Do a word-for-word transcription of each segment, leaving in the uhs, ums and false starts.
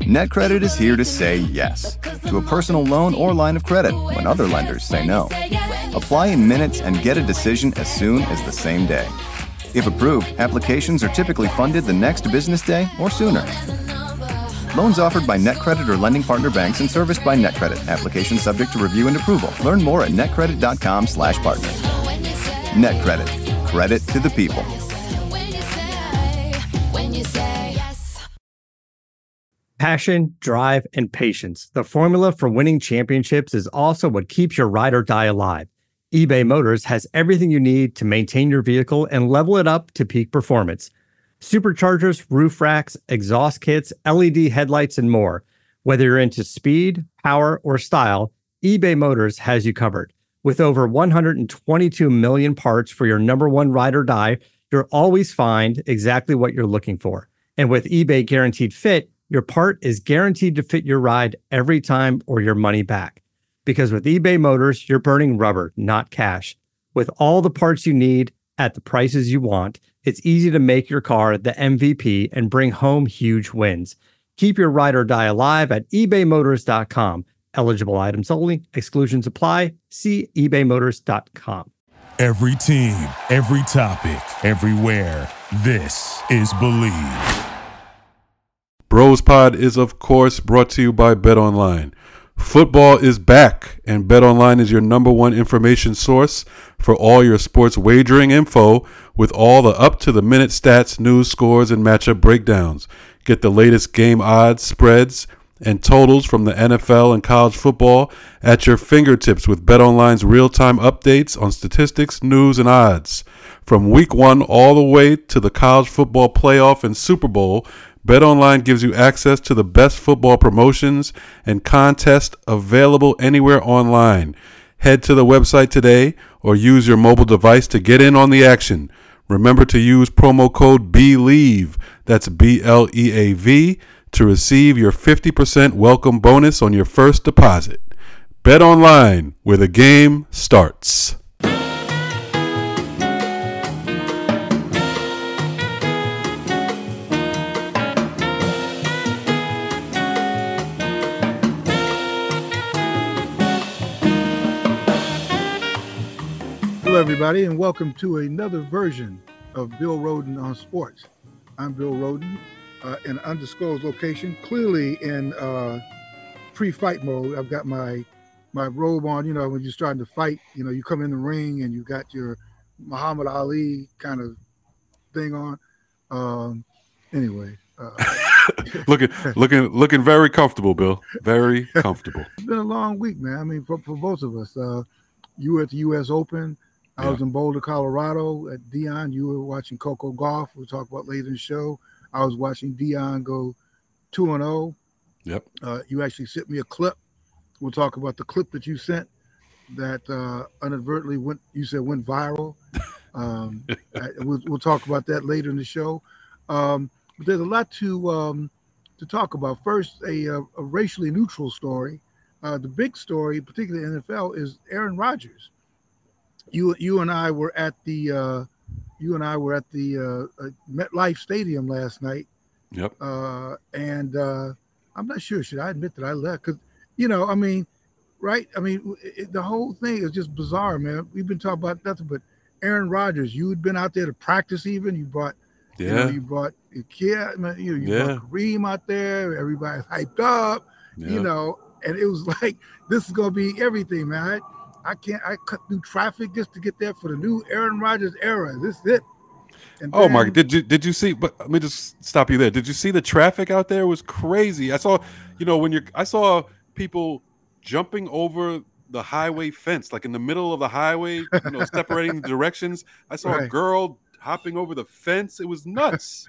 NetCredit is here to say yes to a personal loan or line of credit when other lenders say no. Apply in minutes and get a decision as soon as the same day. If approved, applications are typically funded the next business day or sooner. Loans offered by NetCredit or lending partner banks and serviced by NetCredit. Application subject to review and approval. Learn more at netcredit.com slash partner. NetCredit. Credit to the people. Passion, drive, and patience. The formula for winning championships is also what keeps your ride or die alive. eBay Motors has everything you need to maintain your vehicle and level it up to peak performance. Superchargers, roof racks, exhaust kits, L E D headlights, and more. Whether you're into speed, power, or style, eBay Motors has you covered. With over one hundred twenty-two million parts for your number one ride or die, you'll always find exactly what you're looking for. And with eBay Guaranteed Fit, your part is guaranteed to fit your ride every time or your money back. Because with eBay Motors, you're burning rubber, not cash. With all the parts you need at the prices you want, it's easy to make your car the M V P and bring home huge wins. Keep your ride or die alive at ebay motors dot com. Eligible items only. Exclusions apply. See ebay motors dot com. Every team, every topic, everywhere. This is Believe. Bros Pod is, of course, brought to you by BetOnline. Football is back, and BetOnline is your number one information source for all your sports wagering info with all the up-to-the-minute stats, news, scores, and matchup breakdowns. Get the latest game odds, spreads, and totals from the N F L and college football at your fingertips with BetOnline's real-time updates on statistics, news, and odds. From week one all the way to the college football playoff and Super Bowl, BetOnline gives you access to the best football promotions and contests available anywhere online. Head to the website today or use your mobile device to get in on the action. Remember to use promo code BELIEVE, that's B L E A V, to receive your fifty percent welcome bonus on your first deposit. BetOnline, where the game starts. Hello, everybody, and welcome to another version of Bill Rhoden on Sports. I'm Bill Rhoden, uh, in an undisclosed location, clearly in uh, pre-fight mode. I've got my my robe on. You know, when you're starting to fight, you know, you come in the ring and you got your Muhammad Ali kind of thing on. Um, anyway, uh, looking looking looking very comfortable, Bill. Very comfortable. It's been a long week, man. I mean, for, for both of us. Uh, you were at the U S Open. I yeah. was in Boulder, Colorado at Dion. You were watching Coco Golf. We'll talk about later in the show. I was watching Dion go two and oh. Yep. Uh, you actually sent me a clip. We'll talk about the clip that you sent that uh, inadvertently went, you said went viral. Um, I, we'll, we'll talk about that later in the show. Um, but there's a lot to um, to talk about. First, a, a, a racially neutral story. Uh, the big story, particularly in the N F L, is Aaron Rodgers. You you and I were at the uh, you and I were at the uh, uh, MetLife Stadium last night. Yep. Uh, and uh, I'm not sure. Should I admit that I left? Because you know, I mean, right? I mean, it, the whole thing is just bizarre, man. We've been talking about nothing but Aaron Rodgers. You had been out there to practice, even. You brought, yeah. You know, you brought your kid. Man, you, you yeah. brought Kareem out there. Everybody's hyped up. Yeah. You know, and it was like this is gonna be everything, man. I, I can't. I cut through traffic just to get there for the new Aaron Rodgers era. This is it. And oh, then, Mark, did you did you see? But let me just stop you there. Did you see the traffic out there? It was crazy. I saw, you know, when you're. I saw people jumping over the highway fence, like in the middle of the highway, you know, separating the directions. I saw right. a girl hopping over the fence. It was nuts.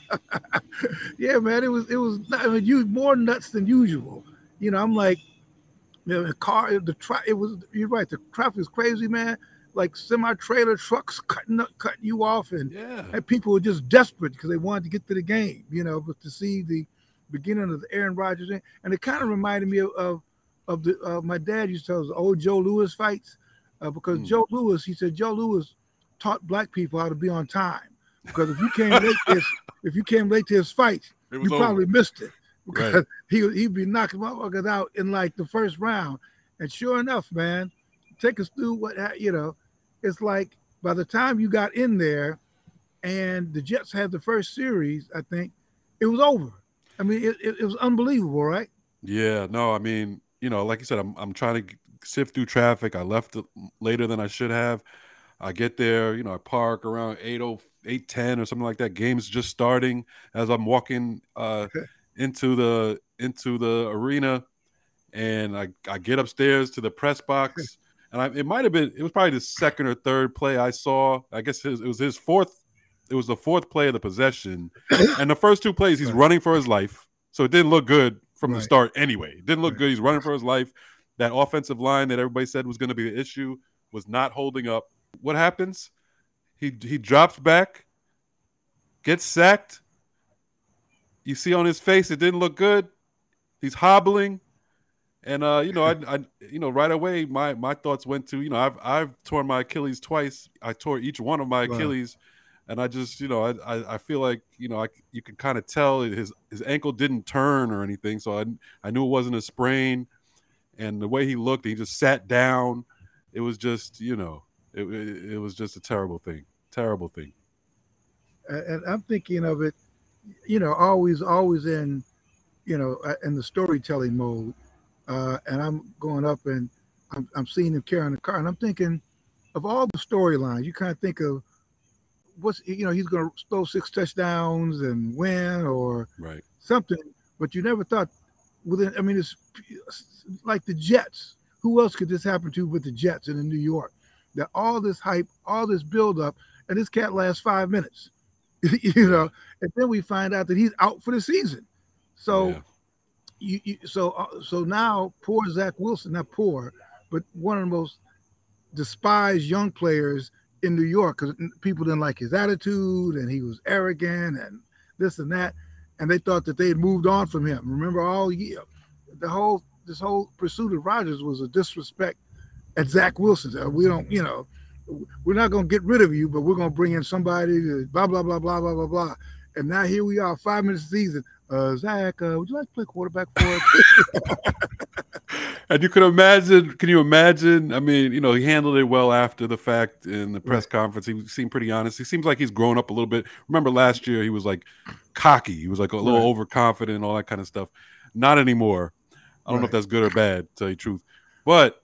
Yeah, man. It was. It was. I mean, you more nuts than usual. You know, I'm like. You know, the car, the tra- it was. You're right. The traffic is crazy, man. Like semi-trailer trucks cutting up, cutting you off, and, yeah. and people were just desperate because they wanted to get to the game. You know, but to see the beginning of the Aaron Rodgers thing, and it kind of reminded me of of, of the uh, my dad used to tell us the old Joe Louis fights, uh, because mm. Joe Louis, he said Joe Louis taught black people how to be on time, because if you came late, to his, if you came late to his fight, you over. probably missed it. because Right. he he'd be knocking motherfuckers out in like the first round. And sure enough, man, take us through what you know. It's like by the time you got in there, and the Jets had the first series, I think it was over. I mean, it, it, it was unbelievable, right? Yeah, no, I mean, you know, like you said, I'm I'm trying to sift through traffic. I left it later than I should have. I get there, you know, I park around eight oh eight ten or something like that. Game's just starting as I'm walking uh, into the into the arena, and I I get upstairs to the press box, and I, it might have been it was probably the second or third play I saw. I guess his, it was his fourth. It was the fourth play of the possession, and the first two plays he's Right. running for his life, so it didn't look good from Right. the start anyway. It didn't look Right. good. He's running for his life. That offensive line that everybody said was going to be the issue was not holding up. What happens? He he drops back, gets sacked. You see on his face it didn't look good. He's hobbling, and uh, you know, I, I, you know, right away my my thoughts went to, you know, I've I've torn my Achilles twice. I tore each one of my Wow. Achilles, and I just, you know, I I, I feel like, you know, I you can kind of tell his his ankle didn't turn or anything, so I I knew it wasn't a sprain, and the way he looked, he just sat down. It was just, you know, it it, it was just a terrible thing, terrible thing. And, and I'm thinking of it, you know, always, always in, you know, uh, in the storytelling mode. Uh, and I'm going up and I'm, I'm seeing him carrying the car, and I'm thinking of all the storylines. You kind of think of what's, you know, he's going to throw six touchdowns and win or Right. something, but you never thought within, I mean, it's like the Jets. Who else could this happen to but the Jets and in New York? That all this hype, all this buildup, and this cat lasts five minutes, you know, and then we find out that he's out for the season. So, Yeah. you, you so uh, so now poor Zach Wilson, not poor, but one of the most despised young players in New York because people didn't like his attitude and he was arrogant and this and that, and they thought that they had moved on from him. Remember, all year, the whole this whole pursuit of Rodgers was a disrespect at Zach Wilson. Uh, We don't, you know, we're not going to get rid of you, but we're going to bring in somebody to blah blah blah blah blah blah blah. And now here we are, five minutes of season. Uh, Zach, uh, would you like to play quarterback for us? And you can imagine, can you imagine? I mean, you know, he handled it well after the fact in the press Right. conference. He seemed pretty honest. He seems like he's grown up a little bit. Remember last year, he was like cocky. He was like a little Right. overconfident and all that kind of stuff. Not anymore. I don't know if Right. that's good or bad, to tell you the truth. But,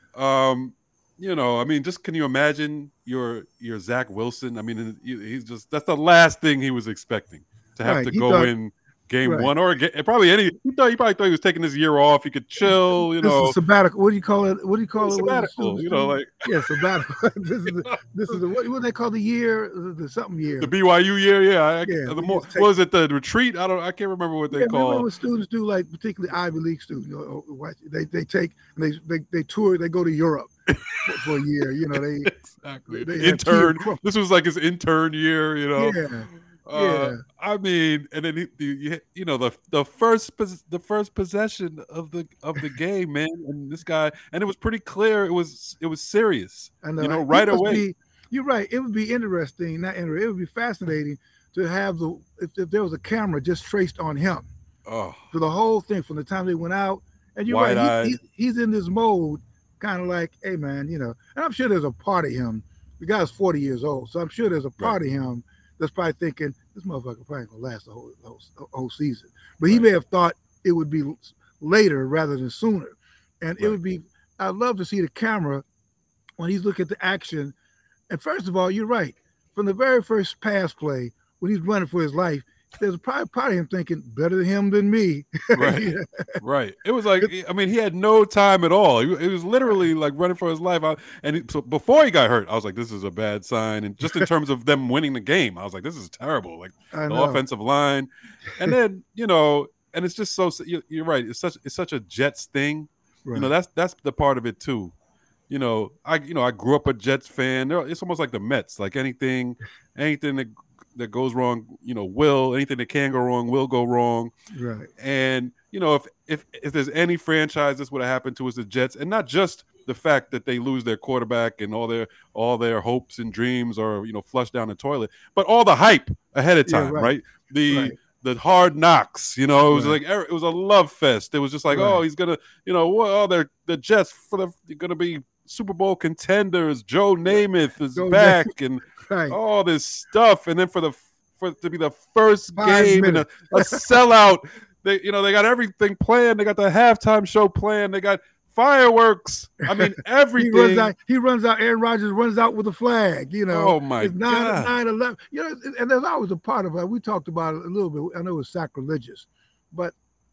um, you know, I mean, just can you imagine your your Zach Wilson? I mean, he- he's just, that's the last thing he was expecting, to have Right. to He go thought- in game Right. one or ga- probably any. He thought he probably thought he was taking this year off. He could chill, you This know. is sabbatical. What do you call it? What do you call it? Sabbatical, you know, like yeah, sabbatical. this is the, this is the what, what they call the year, the, the something year. the B Y U year, yeah. I, Yeah, the we more, just take- what was it, the retreat? I don't. I can't remember what they yeah, remember call. when students do, like particularly Ivy League students, you know, what- they they take and they they, they tour, they go to Europe for, for a year. You know, they Exactly. they have Intern. kids- This was like his intern year, you know. yeah, Uh, yeah. I mean, and then he, you, you know the the first pos- the first possession of the of the game, man, and this guy, and it was pretty clear it was it was serious. I know. You know, It right must away. be- you're right. It would be interesting. Not interesting. It would be fascinating to have the if, if there was a camera just traced on him Oh, for the whole thing from the time they went out. And you're right. Wide-eyed. He, he, he's in this mode, kind of like, hey man, you know. And I'm sure there's a part of him. The guy's forty years old, so I'm sure there's a part of him that's probably thinking this motherfucker probably gonna last the whole whole, whole season. But he Right. may have thought it would be later rather than sooner. And it Right. would be. I'd love to see the camera when he's looking at the action. And first of all, you're right. From the very first pass play, when he's running for his life, there's probably part of him thinking better than him than me. right. Yeah. Right. It was like, I mean, he had no time at all. He, he was literally like running for his life. I, and he, so before he got hurt, I was like, this is a bad sign. And just in terms of them winning the game, I was like, this is terrible. Like I the know. offensive line. And then, you know, and it's just so, you're, you're right. It's such, it's such a Jets thing. Right. You know, that's, that's the part of it too. You know, I, you know, I grew up a Jets fan. They're- It's almost like the Mets, like anything, anything that, that goes wrong, you know, will, anything that can go wrong will go wrong. right. And you know, if if if there's any franchise this would have happened to, is the Jets, and not just the fact that they lose their quarterback and all their all their hopes and dreams are, you know, flushed down the toilet, but all the hype ahead of Yeah, time, right. right. The Right. the Hard Knocks. You know, it was Right. like it was a love fest. It was just like, Right. oh, he's gonna, you know, oh, they're the Jets for the they're gonna be Super Bowl contenders. Joe Namath is Joe back, and Right. all this stuff, and then for the for it to be the first Five game and a, minutes. a sellout. They, you know, they got everything planned. They got the halftime show planned. They got fireworks. I mean, He everything. runs out. He runs out. Aaron Rodgers runs out with a flag. You know. Oh, my it's nine, God. nine eleven. You know, and there's always a part of it. We talked about it a little bit. I know it was sacrilegious, but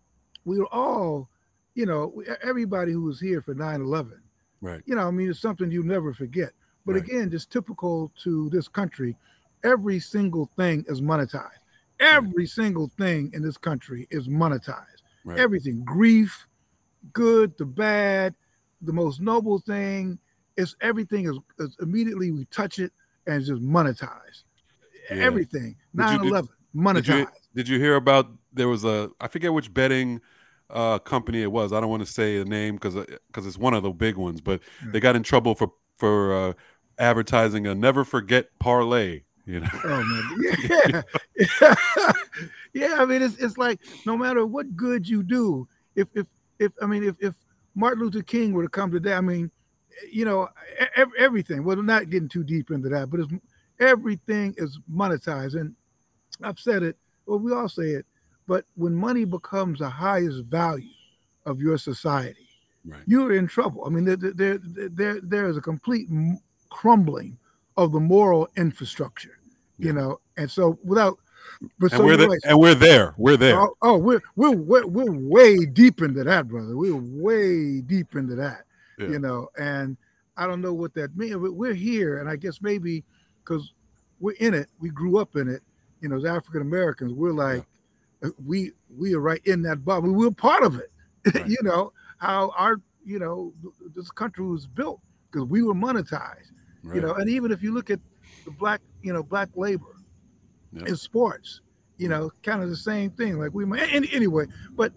we were all, you know, we- everybody who was here for nine eleven. Right. You know, I mean, it's something you never forget. But Right. again, just typical to this country, every single thing is monetized. Every single thing in this country is monetized. Right. Everything, grief, good, the bad, the most noble thing, is everything is, is immediately we touch it and it's just monetized. Yeah. Everything. Did you- nine eleven, monetized. Did you, did you hear about there was a I forget which betting uh, company it was. I don't want to say the name because because it's one of the big ones, but Yeah. they got in trouble for for uh, advertising a never forget parlay. You know. Oh man, yeah, yeah. yeah. I mean, it's it's like no matter what good you do, if if if I mean, if if Martin Luther King were to come today, I mean, you know, e- everything. Well, not getting too deep into that, but it's everything is monetized, and I've said it. Well, we all say it, but when money becomes the highest value of your society, Right. you're in trouble. I mean, there there there there is a complete m- crumbling of the moral infrastructure, you Yeah. know. And so without, but And so we're you're the, right. and we're there. We're there. Oh, oh, we're, we're we're we're way deep into that, brother. We're way deep into that, Yeah. you know. And I don't know what that means, but we're here, and I guess maybe because we're in it, we grew up in it, you know, as African Americans, we're like, uh, we we are right in that bubble. We're part of it, Right. you know. How our, you know, this country was built because we were monetized, Right. you know. And even if you look at the black, you know, black labor Yeah. in sports, you know, kind of the same thing. Like we, any, anyway. But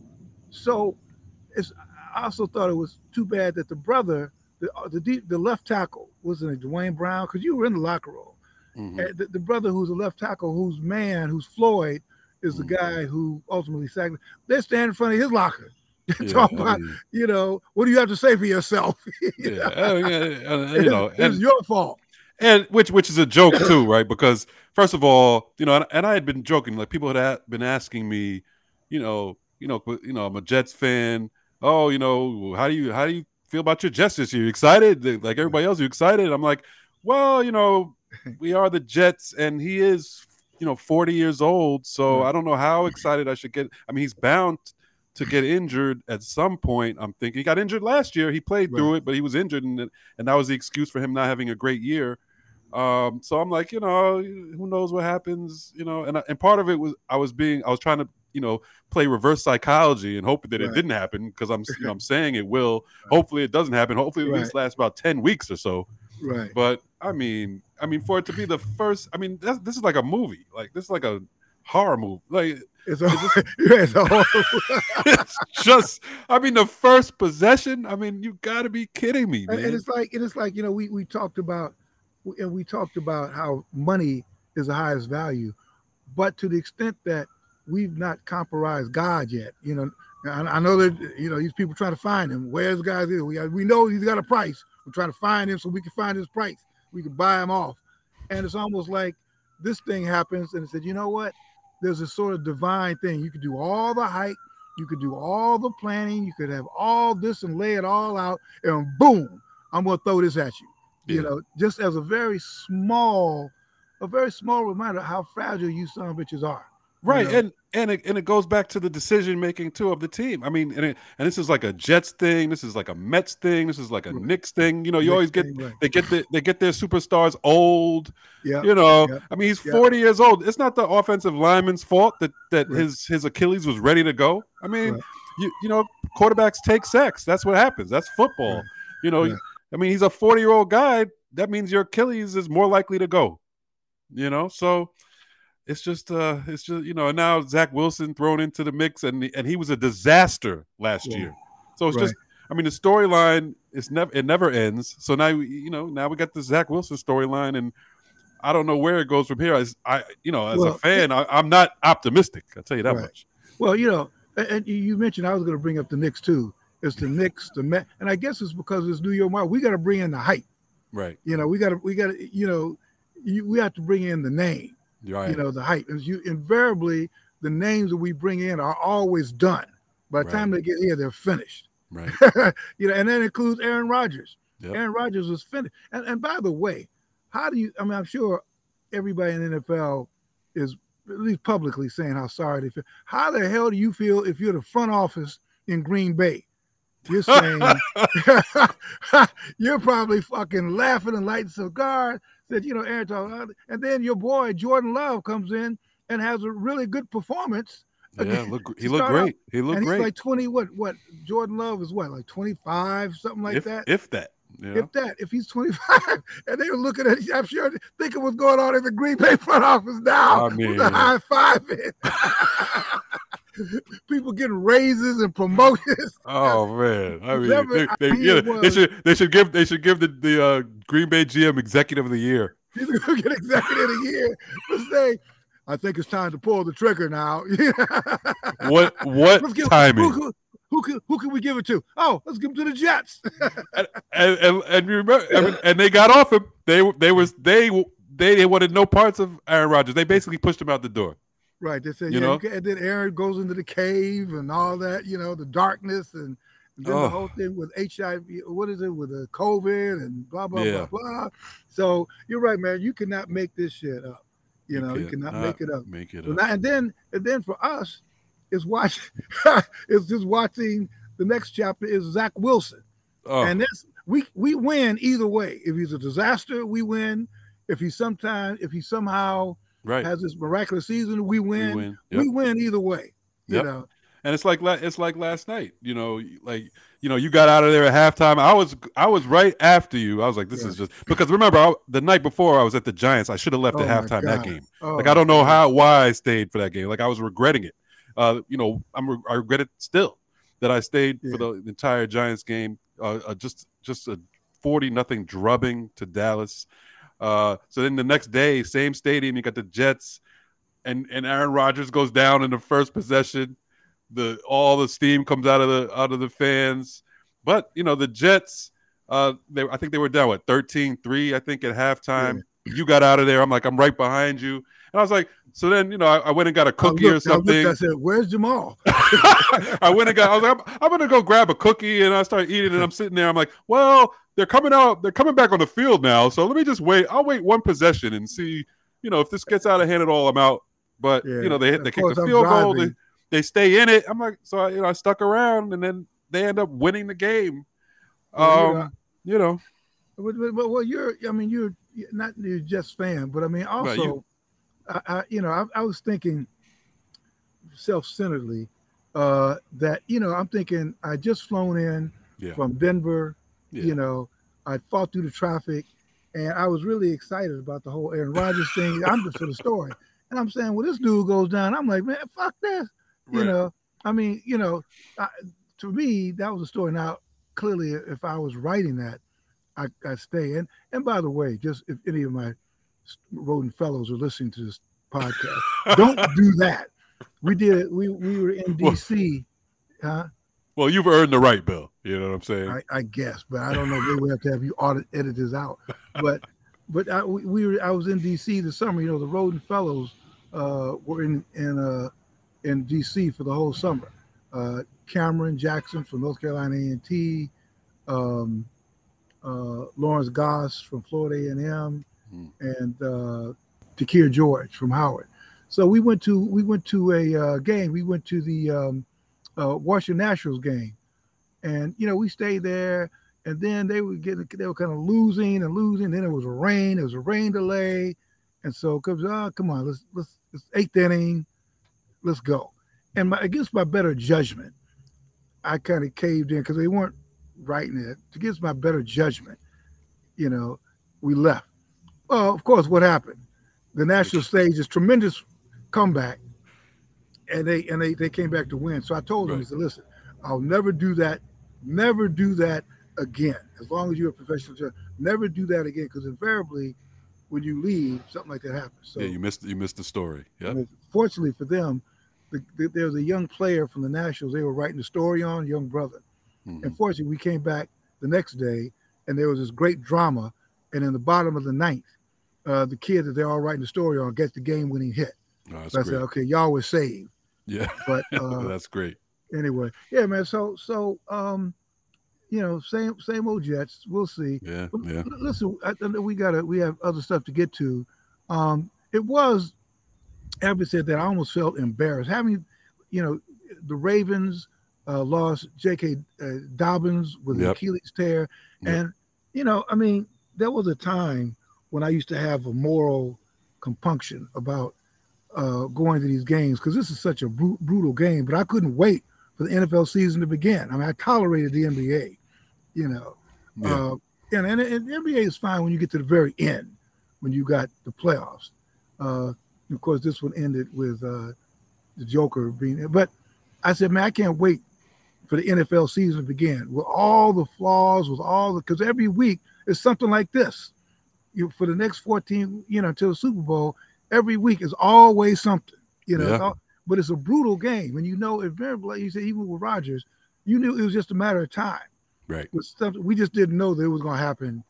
so it's. I also thought it was too bad that the brother, the the deep, the left tackle, wasn't it Dwayne Brown? Because you were in the locker room. Mhm. And the, the brother who's a left tackle, whose man, who's Floyd, is the Mhm. guy who ultimately sacked him. They're standing in front of his locker, Yeah, talking I about, mean, you know, what do you have to say for yourself? You yeah, know? uh, yeah, uh, you know, it's and your fault. and which which is a joke too, right? Because first of all, you know, and, and I had been joking, like people had a- been asking me, you know, you know, you know, I'm a Jets fan. Oh, you know, how do you how do you feel about your Jets this year? You excited? Like everybody else, you excited? I'm like, well, you know, we are the Jets, and he is, you know, forty years old, so Right. I don't know how excited I should get. I mean, he's bound to get injured at some point. I'm thinking he got injured last year. He played through it, but he was injured, and and that was the excuse for him not having a great year. Um, so I'm like, you know, who knows what happens, you know? And I- and part of it was I was being I was trying to, you know, play reverse psychology and hope that it Right. didn't happen because I'm you know I'm saying it will. Hopefully it doesn't happen. Hopefully it at least Right. lasts about ten weeks or so. Right. But I mean, I mean, for it to be the first, I mean, that's, this is like a movie. Like this is like a horror movie. Like It's a, yeah, it's a whole, it's just, I mean, the first possession. I mean, you got to be kidding me, and man. it's like and it's like you know we we talked about and we talked about how money is the highest value, but to the extent that we've not compromised God yet, you know, I, I know that you know these people trying to find him. Where's guys? We got, we know he's got a price. We're trying to find him so we can find his price. We can buy him off, and it's almost like this thing happens, and it said, you know what? There's a sort of divine thing. You could do all the hype, you could do all the planning, you could have all this and lay it all out, and boom, I'm gonna throw this at you. You Yeah. know, just as a very small, a very small reminder of how fragile you son of bitches are. Right, know? and and it, and it goes back to the decision making too of the team. I mean, and it, and this is like a Jets thing. This is like a Mets thing. This is like a Right. Knicks thing. You know, you Knicks always get thing, right. they get the, they get their superstars old. Yeah, You know, yeah, I mean, he's yeah. forty years old. It's not the offensive lineman's fault that that Right. his his Achilles was ready to go. I mean, Right. you you know, quarterbacks take sacks. That's what happens. That's football. Right. You know, Right. I mean, he's a forty year old guy. That means your Achilles is more likely to go. You know, so. It's just, uh, it's just, you know, and now Zach Wilson thrown into the mix, and and he was a disaster last Yeah. year. So it's Right. just, I mean, the storyline is never, it never ends. So now, you know, now we got the Zach Wilson storyline, and I don't know where it goes from here. As I, you know, as Well, a fan, I, I'm not optimistic. I'll tell you that Right. much. Well, you know, and, and you mentioned I was going to bring up the Knicks too. It's the Knicks, the Met, and I guess it's because it's New York market. We got to bring in the hype. Right. You know, we got to, we got to, you know, you, we have to bring in the name. You're right. You know, the hype. As you invariably, the names that we bring in are always done. By the Right. time they get here, they're finished. Right. You know, and that includes Aaron Rodgers. Yep. Aaron Rodgers was finished. And, and by the way, how do you? I mean, I'm sure everybody in the N F L is at least publicly saying how sorry they feel. How the hell do you feel if you're the front office in Green Bay? You're saying you're probably fucking laughing and lighting cigars. Said, you know, Aaron talk, and then your boy Jordan Love comes in and has a really good performance. Yeah, again, look, to he looked start great. out. He looked And he's great. like twenty. What? What? Jordan Love is what? Like twenty-five, something like if, that. if that. You know? If that, if he's twenty-five, and they were looking at, I'm sure thinking what's going on in the Green Bay front office now. I mean- with the high five. People getting raises and promotions. Oh man! I mean, Whatever they, they, idea yeah, it they was. should they should give they should give the the uh, Green Bay G M Executive of the Year. He's gonna get executive of the year for saying, I think it's time to pull the trigger now. What what Let's give, timing? Who, who, who, can, who can we give it to? Oh, let's give it to the Jets. and, and, and, and you remember, I mean, and they got off him. They they was they they they wanted no parts of Aaron Rodgers. They basically pushed him out the door. Right. They said, You yeah, know? you can, and then Aaron goes into the cave and all that, you know, the darkness and, and then Oh. the whole thing with H I V, what is it, with the COVID and blah, blah, Yeah. blah, blah. So you're right, man. You cannot make this shit up. You, know, you cannot make it up. Make it So up. now, and then and then for us, it's watch it's just watching the next chapter is Zach Wilson. Oh, And that's we we win either way. If he's a disaster, we win. If he sometimes if he somehow right. has this miraculous season, we win. We win. We Yep. win either way. You Yep. know. And it's like la- it's like last night, you know, like you know, you got out of there at halftime. I was I was right after you. I was like, this Yeah. is just because remember I, the night before I was at the Giants. I should have left Oh at my halftime that God. game. Oh, Like I don't know how why I stayed for that game. Like I was regretting it. Uh, you know, I'm re- I regret it still that I stayed Yeah. for the entire Giants game. Uh, uh, just just a forty nothing drubbing to Dallas. Uh, so then the next day, same stadium, you got the Jets, and and Aaron Rodgers goes down in the first possession. The all the steam comes out of the out of the fans, but you know the Jets. Uh, they I think they were down what thirteen three I think at halftime. You got out of there. I'm like I'm right behind you, and I was like, so then you know I, I went and got a I cookie looked- or I looked, something. I said, "Where's Jamal?" I went and got. I was like, I'm, I'm gonna go grab a cookie, and I started eating. And I'm sitting there. I'm like, well, they're coming out. They're coming back on the field now. So let me just wait. I'll wait one possession and see. You know, if this gets out of hand at all, I'm out. But Yeah. you know, they Of they kick course, the I'm field goal. They, driving. they stay in it. I'm like, so I, you know, I stuck around, and then they end up winning the game. Well, Um, you know, you know, But, but, but well, you're. I mean, you're you're not you're just fan, but I mean, also, you- I, I you know, I, I was thinking self-centeredly uh, that you know, I'm thinking I just flown in Yeah. from Denver. Yeah. You know, I fought through the traffic, and I was really excited about the whole Aaron Rodgers thing. I'm just for the story, and I'm saying, well, this dude goes down. I'm like, man, fuck this. You Right. know, I mean, you know, I, to me, that was a story. Now, clearly, if I was writing that, I, I'd stay. And and by the way, just if any of my rodent fellows are listening to this podcast, don't do that. We did. We we were in D C. Huh? well, you've earned the right, Bill. You know what I'm saying? I, I guess, but I don't know. Maybe we have to have you audit edit this out. But but I, we, we were. I was in D C this summer. You know, the rodent fellows uh, were in in uh, in D C for the whole summer. Uh, Cameron Jackson from North Carolina A and T, um, uh, Lawrence Goss from Florida A and M, Hmm. and uh, Takir George from Howard. So we went to we went to a uh, game. We went to the um, uh, Washington Nationals game, and you know we stayed there. And then they were getting they were kind of losing and losing. Then it was a rain. There was a rain delay, and so comes oh come on let's let's it's eighth inning, let's go. And my, against my better judgment, I kind of caved in because they weren't writing it. Against my better judgment, you know, we left. Well, of course, what happened? The national stage is tremendous comeback, and they and they they came back to win. So I told them, I Right. said, listen, I'll never do that, never do that again. As long as you're a professional, never do that again, because invariably when you leave, something like that happens. So yeah, you missed you missed the story. I Yeah. mean, fortunately for them, the, the, there was a young player from the Nationals they were writing the story on, young brother. Mhm. And fortunately, we came back the next day, and there was this great drama. And in the bottom of the ninth, uh, the kid that they're all writing the story on gets the game-winning hit. Oh, that's So I great. said, okay, y'all were saved. Yeah. But uh, that's great. anyway, yeah, man. So, so um, you know, same same old Jets. We'll see. Yeah. But Yeah. l- listen, I, I know we gotta we have other stuff to get to. Um, it was, having said that, I almost felt embarrassed having, you know, the Ravens uh, lost J K. Uh, Dobbins with an Yep. Achilles tear, Yep. and you know, I mean, there was a time when I used to have a moral compunction about uh, going to these games because this is such a bru- brutal game. But I couldn't wait for the N F L season to begin. I mean, I tolerated the N B A, you know, Yeah. uh, and, and and the N B A is fine when you get to the very end, when you got the playoffs. Uh, of course, this one ended with uh, the Joker being. But I said, man, I can't wait for the N F L season to begin with all the flaws, with all the because every week is something like this. You for the next fourteen, you know, until the Super Bowl, every week is always something, you know. Yeah. It's all, but it's a brutal game, and you know, it very like you said, even with Rodgers, you knew it was just a matter of time. Right. With stuff we just didn't know that it was going to happen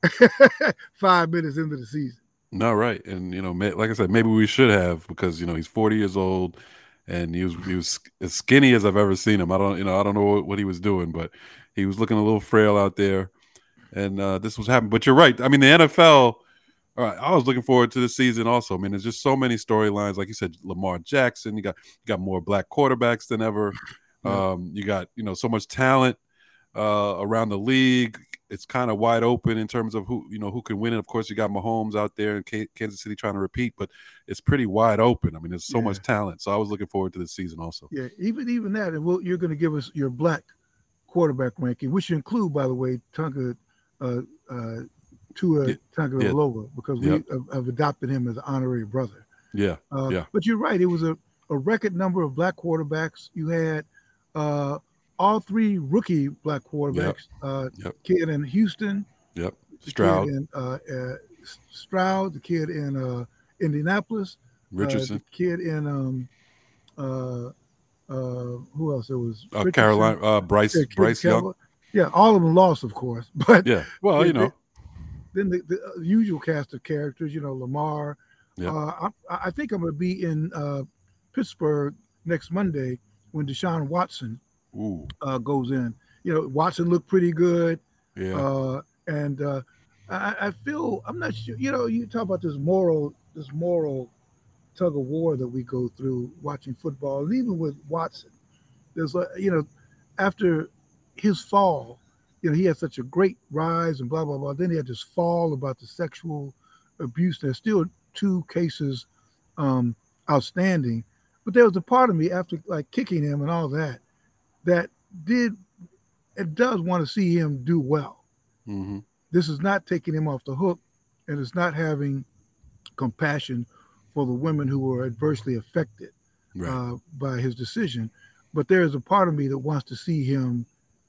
five minutes into the season. No, right. And, you know, may, like I said, maybe we should have because, you know, he's forty years old and he was, he was as skinny as I've ever seen him. I don't, you know, I don't know what, what he was doing, but he was looking a little frail out there. And uh, this was happening. But you're right. I mean, the N F L, all right, I was looking forward to the season also. I mean, there's just so many storylines. Like you said, Lamar Jackson, you got you got more black quarterbacks than ever. Yeah. Um, you got, you know, so much talent uh, around the league. It's kind of wide open in terms of who, you know, who can win it. Of course, you got Mahomes out there in K- Kansas City trying to repeat, but it's pretty wide open. I mean, there's so Yeah. much talent. So I was looking forward to this season also. Yeah, even even that, and we'll, you're going to give us your black quarterback ranking, which include, by the way, Tonga, uh, uh, Tua Yeah. Tagovailoa, because we Yep. have, have adopted him as an honorary brother. Yeah. Uh, Yeah. But you're right; it was a, a record number of black quarterbacks. You had uh, all three rookie black quarterbacks. Uh, Yep. Kid in Houston, Yep. the Stroud, kid in uh, uh, Stroud, the kid in uh, Indianapolis, uh, Richardson, the kid in um, uh, uh, who else? It was uh, Richardson. Carolina, uh, Bryce, Yeah, kid Bryce Young. Cowboy. Yeah, all of them lost, of course. But Yeah. Well, Yeah, you know. then the, the uh, usual cast of characters, you know, Lamar. Yeah. Uh, I, I think I'm going to be in uh, Pittsburgh next Monday when Deshaun Watson Ooh. uh, goes in. You know, Watson looked pretty good. Yeah. Uh, and uh, I, I feel, I'm not sure, you know, you talk about this moral, this moral tug of war that we go through watching football. And even with Watson, there's, like, you know, after his fall, you know, he had such a great rise and blah, blah, blah. Then he had this fall about the sexual abuse. There's still two cases um, outstanding. But there was a part of me after like kicking him and all that, that did, it does want to see him do well. Mm-hmm. This is not taking him off the hook, and it's not having compassion for the women who were adversely affected Right. uh, by his decision. But there is a part of me that wants to see him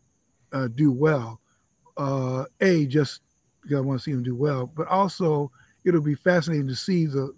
uh, do well. Uh, a, just because I want to see him do well, but also it'll be fascinating to see the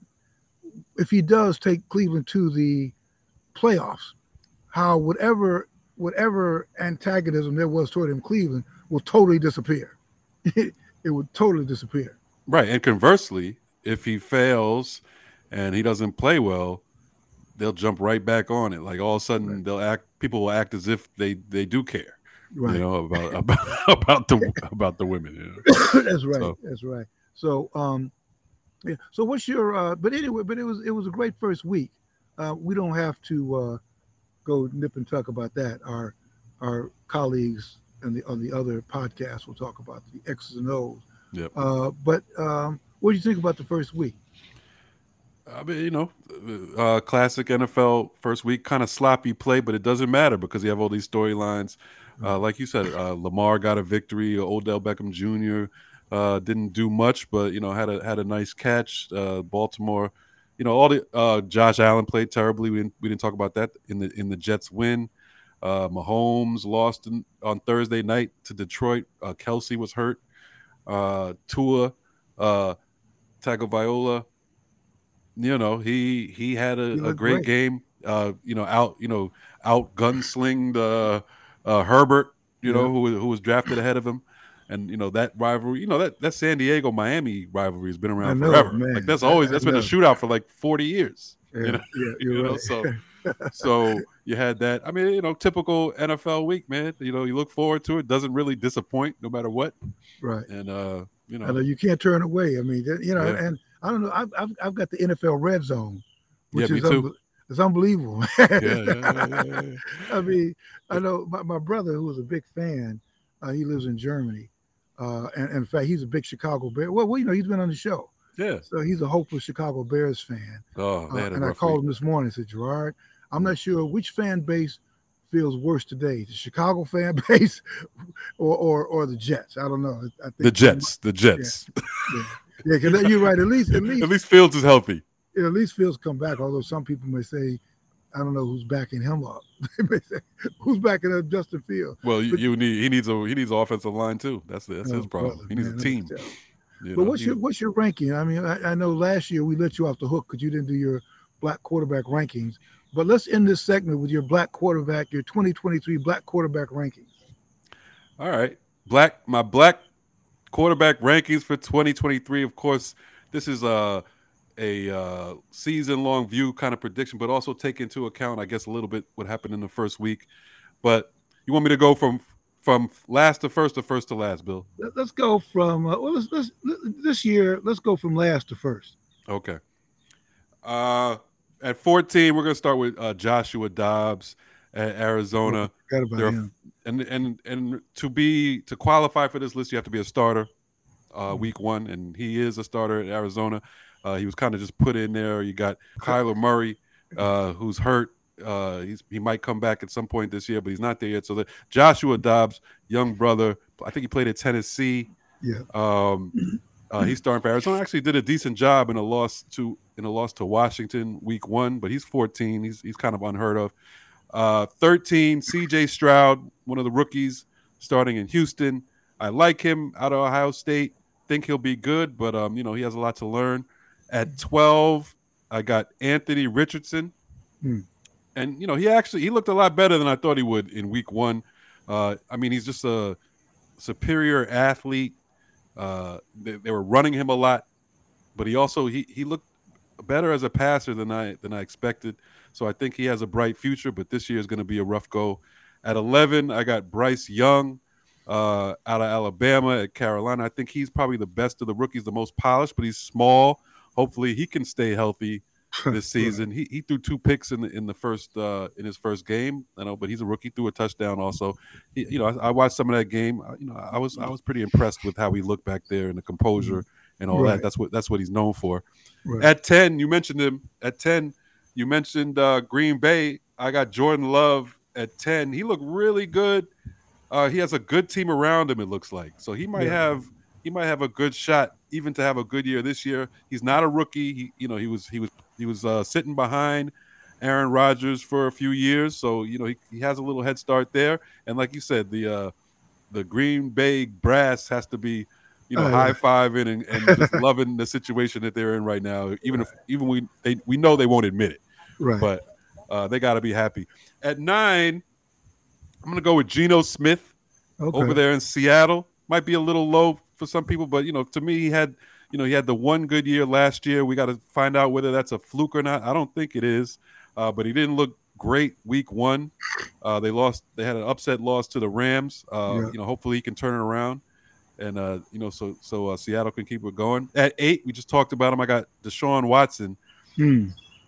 if he does take Cleveland to the playoffs, how whatever whatever antagonism there was toward him, Cleveland will totally disappear. it would totally disappear. Right. And conversely, if he fails and he doesn't play well, they'll jump right back on it. Like all of a sudden Right. they'll act people will act as if they, they do care. Right. You know, about about about the about the women. You know? That's right. So- That's right. So um yeah. So what's your uh but anyway, but it was it was a great first week. Uh we don't have to uh go nip and tuck about that. Our our colleagues and the on the other podcasts will talk about the X's and O's. Yep. Uh but um what do you think about the first week? I mean, you know, uh, classic N F L first week, kind of sloppy play, but it doesn't matter because you have all these storylines. Uh, like you said, uh, Lamar got a victory. Odell Beckham Junior Uh, didn't do much, but you know had a had a nice catch. Uh, Baltimore, you know, all the uh, Josh Allen played terribly. We didn't we didn't talk about that in the in the Jets win. Uh, Mahomes lost in, on Thursday night to Detroit. Uh, Kelsey was hurt. Uh, Tua. Uh, Tagovailoa, you know, he he had a, He a looked great great. game. Uh, you know, out you know out gunslinged uh, uh, Herbert, you Yeah. know, who was- who was drafted ahead of him, and you know that rivalry. You know that that San Diego Miami rivalry has been I around know, forever. man. Like that's I, always I that's been a know. shootout for like forty years. Yeah, You know, yeah, you're you know, right. so so you had that. I mean, you know, typical N F L week, man. You know, you look forward to it. Doesn't really disappoint no matter what. Right. And uh, you I know know, you can't turn away. I mean, that- you know, yeah, and I don't know. I've I've, I've got the N F L Red Zone, yeah, which me is too. unbe- it's unbelievable. Yeah, yeah, yeah, yeah, yeah. I mean, I But know my, my brother, who was a big fan, uh, he lives in Germany. Uh, and, and in fact, he's a big Chicago Bear. Well, well, you know, he's been on the show. yeah. So he's a hopeless Chicago Bears fan. Oh, they Uh, had a and I rough called week. him this morning and said, Gerard, I'm Mm. not sure which fan base feels worse today, the Chicago fan base or or, or the Jets. I don't know. I think The Jets, the Jets. Yeah, yeah, because you're right. At least, at least, At least Fields is healthy. at least Fields come back. Although some people may say, I don't know who's backing him up. They may say, who's backing up Justin Fields? Well, you, But- you need he needs a he needs an offensive line too. That's that's Oh, his problem. brother, He needs man, a that's team. terrible. You But know, what's he- your what's your ranking? I mean, I, I know last year we let you off the hook because you didn't do your black quarterback rankings. But let's end this segment with your black quarterback, your twenty twenty-three black quarterback rankings. all right. Black my black quarterback rankings for twenty twenty-three. Of course, this is a a uh, season long view kind of prediction, but also take into account, I guess, a little bit what happened in the first week. But you want me to go from from last to first or first to last, Bill? Let, us go from uh, well, let's, let's this year. Let's go from last to first. Okay. Uh, at fourteen, we're gonna start with uh, Joshua Dobbs at Arizona. Forgot about There are- him. and and and to be to qualify for this list, you have to be a starter uh, week one, and he is a starter at Arizona. Uh, he was kind of just put in there. You got Kyler Murray, uh, who's hurt. Uh, he's he might come back at some point this year, but he's not there yet. So the Joshua Dobbs, young brother, I think he played at Tennessee. Yeah. Um, uh, he's starting for Arizona. Actually, did a decent job in a loss to in a loss to Washington week one, but he's fourteen. He's he's kind of unheard of. Uh, thirteen, C J Stroud, one of the rookies starting in Houston. I like him out of Ohio State. Think he'll be good, but um, you know, he has a lot to learn. At twelve, I got Anthony Richardson. Hmm. And you know, he actually he looked a lot better than I thought he would in week one. Uh, I mean, he's just a superior athlete. Uh, they, they were running him a lot, but he also he he looked better as a passer than I than I expected. So I think he has a bright future, but this year is going to be a rough go. At eleven, I got Bryce Young uh, out of Alabama at Carolina. I think he's probably the best of the rookies, the most polished, but he's small. Hopefully, he can stay healthy this season. He he threw two picks in the in the first uh, in his first game. I know, but he's a rookie. Threw a touchdown also. He, you know, I, I watched some of that game. I, you know, I was I was pretty impressed with how he looked back there and the composure and all Right. that. That's what that's what he's known for. Right. At ten, you mentioned him. At ten, you mentioned uh, Green Bay. I got Jordan Love at ten. He looked really good. Uh, he has a good team around him. It looks like so he might Yeah. have he might have a good shot even to have a good year this year. He's not a rookie. He, you know, he was he was he was uh, sitting behind Aaron Rodgers for a few years, so you know he, he has a little head start there. And like you said, the uh, the Green Bay brass has to be, you know, Oh, yeah. high fiving and, and just loving the situation that they're in right now. Even if even we they we know they won't admit it, Right. but uh, they got to be happy. At nine, I'm gonna go with Geno Smith okay. over there in Seattle. Might be a little low for some people, but you know, to me, he had, you know, he had the one good year last year. We got to find out whether that's a fluke or not. I don't think it is, uh, but he didn't look great week one. Uh, they lost. They had an upset loss to the Rams. Uh, Yeah. You know, hopefully he can turn it around, and uh, you know, so so uh, Seattle can keep it going. At eight, we just talked about him. I got Deshaun Watson, Hmm.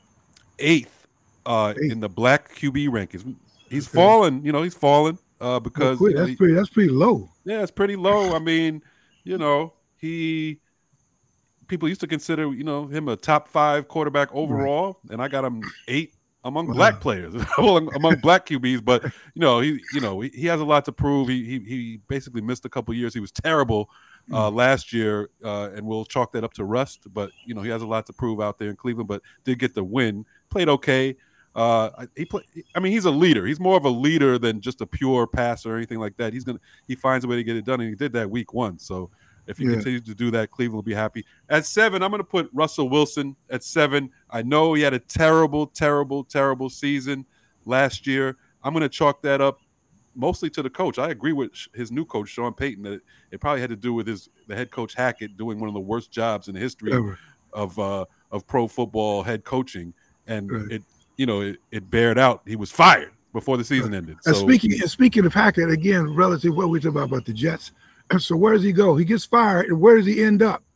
eighth uh, Eighth. in the black Q B rankings. He's Okay. fallen. You know, he's fallen uh, Well, because quick, you know, that's he- pretty. That's pretty low. yeah, it's pretty low. I mean, you know, he people used to consider, you know, him a top five quarterback overall, and I got him eight among Wow. black players, well, among black Q Bs. But you know, he you know he, he has a lot to prove. He he he basically missed a couple years. He was terrible uh, last year, uh, and we'll chalk that up to rust. But you know, he has a lot to prove out there in Cleveland. But did get the win. Played okay. Uh, he play, I mean, he's a leader. He's more of a leader than just a pure passer or anything like that. He's gonna he finds a way to get it done, and he did that week one. So If he Yeah. continues to do that, Cleveland will be happy. At seven, I'm going to put Russell Wilson at seven. I know he had a terrible, terrible, terrible season last year. I'm going to chalk that up mostly to the coach. I agree with his new coach, Sean Payton, that it probably had to do with his the head coach Hackett doing one of the worst jobs in the history Ever. of uh, of pro football head coaching, and Right. it you know it, it bared out. He was fired before the season ended. And So speaking and speaking of Hackett, again, relative to what we talk about about the Jets. So where does he go? He gets fired, and where does he end up?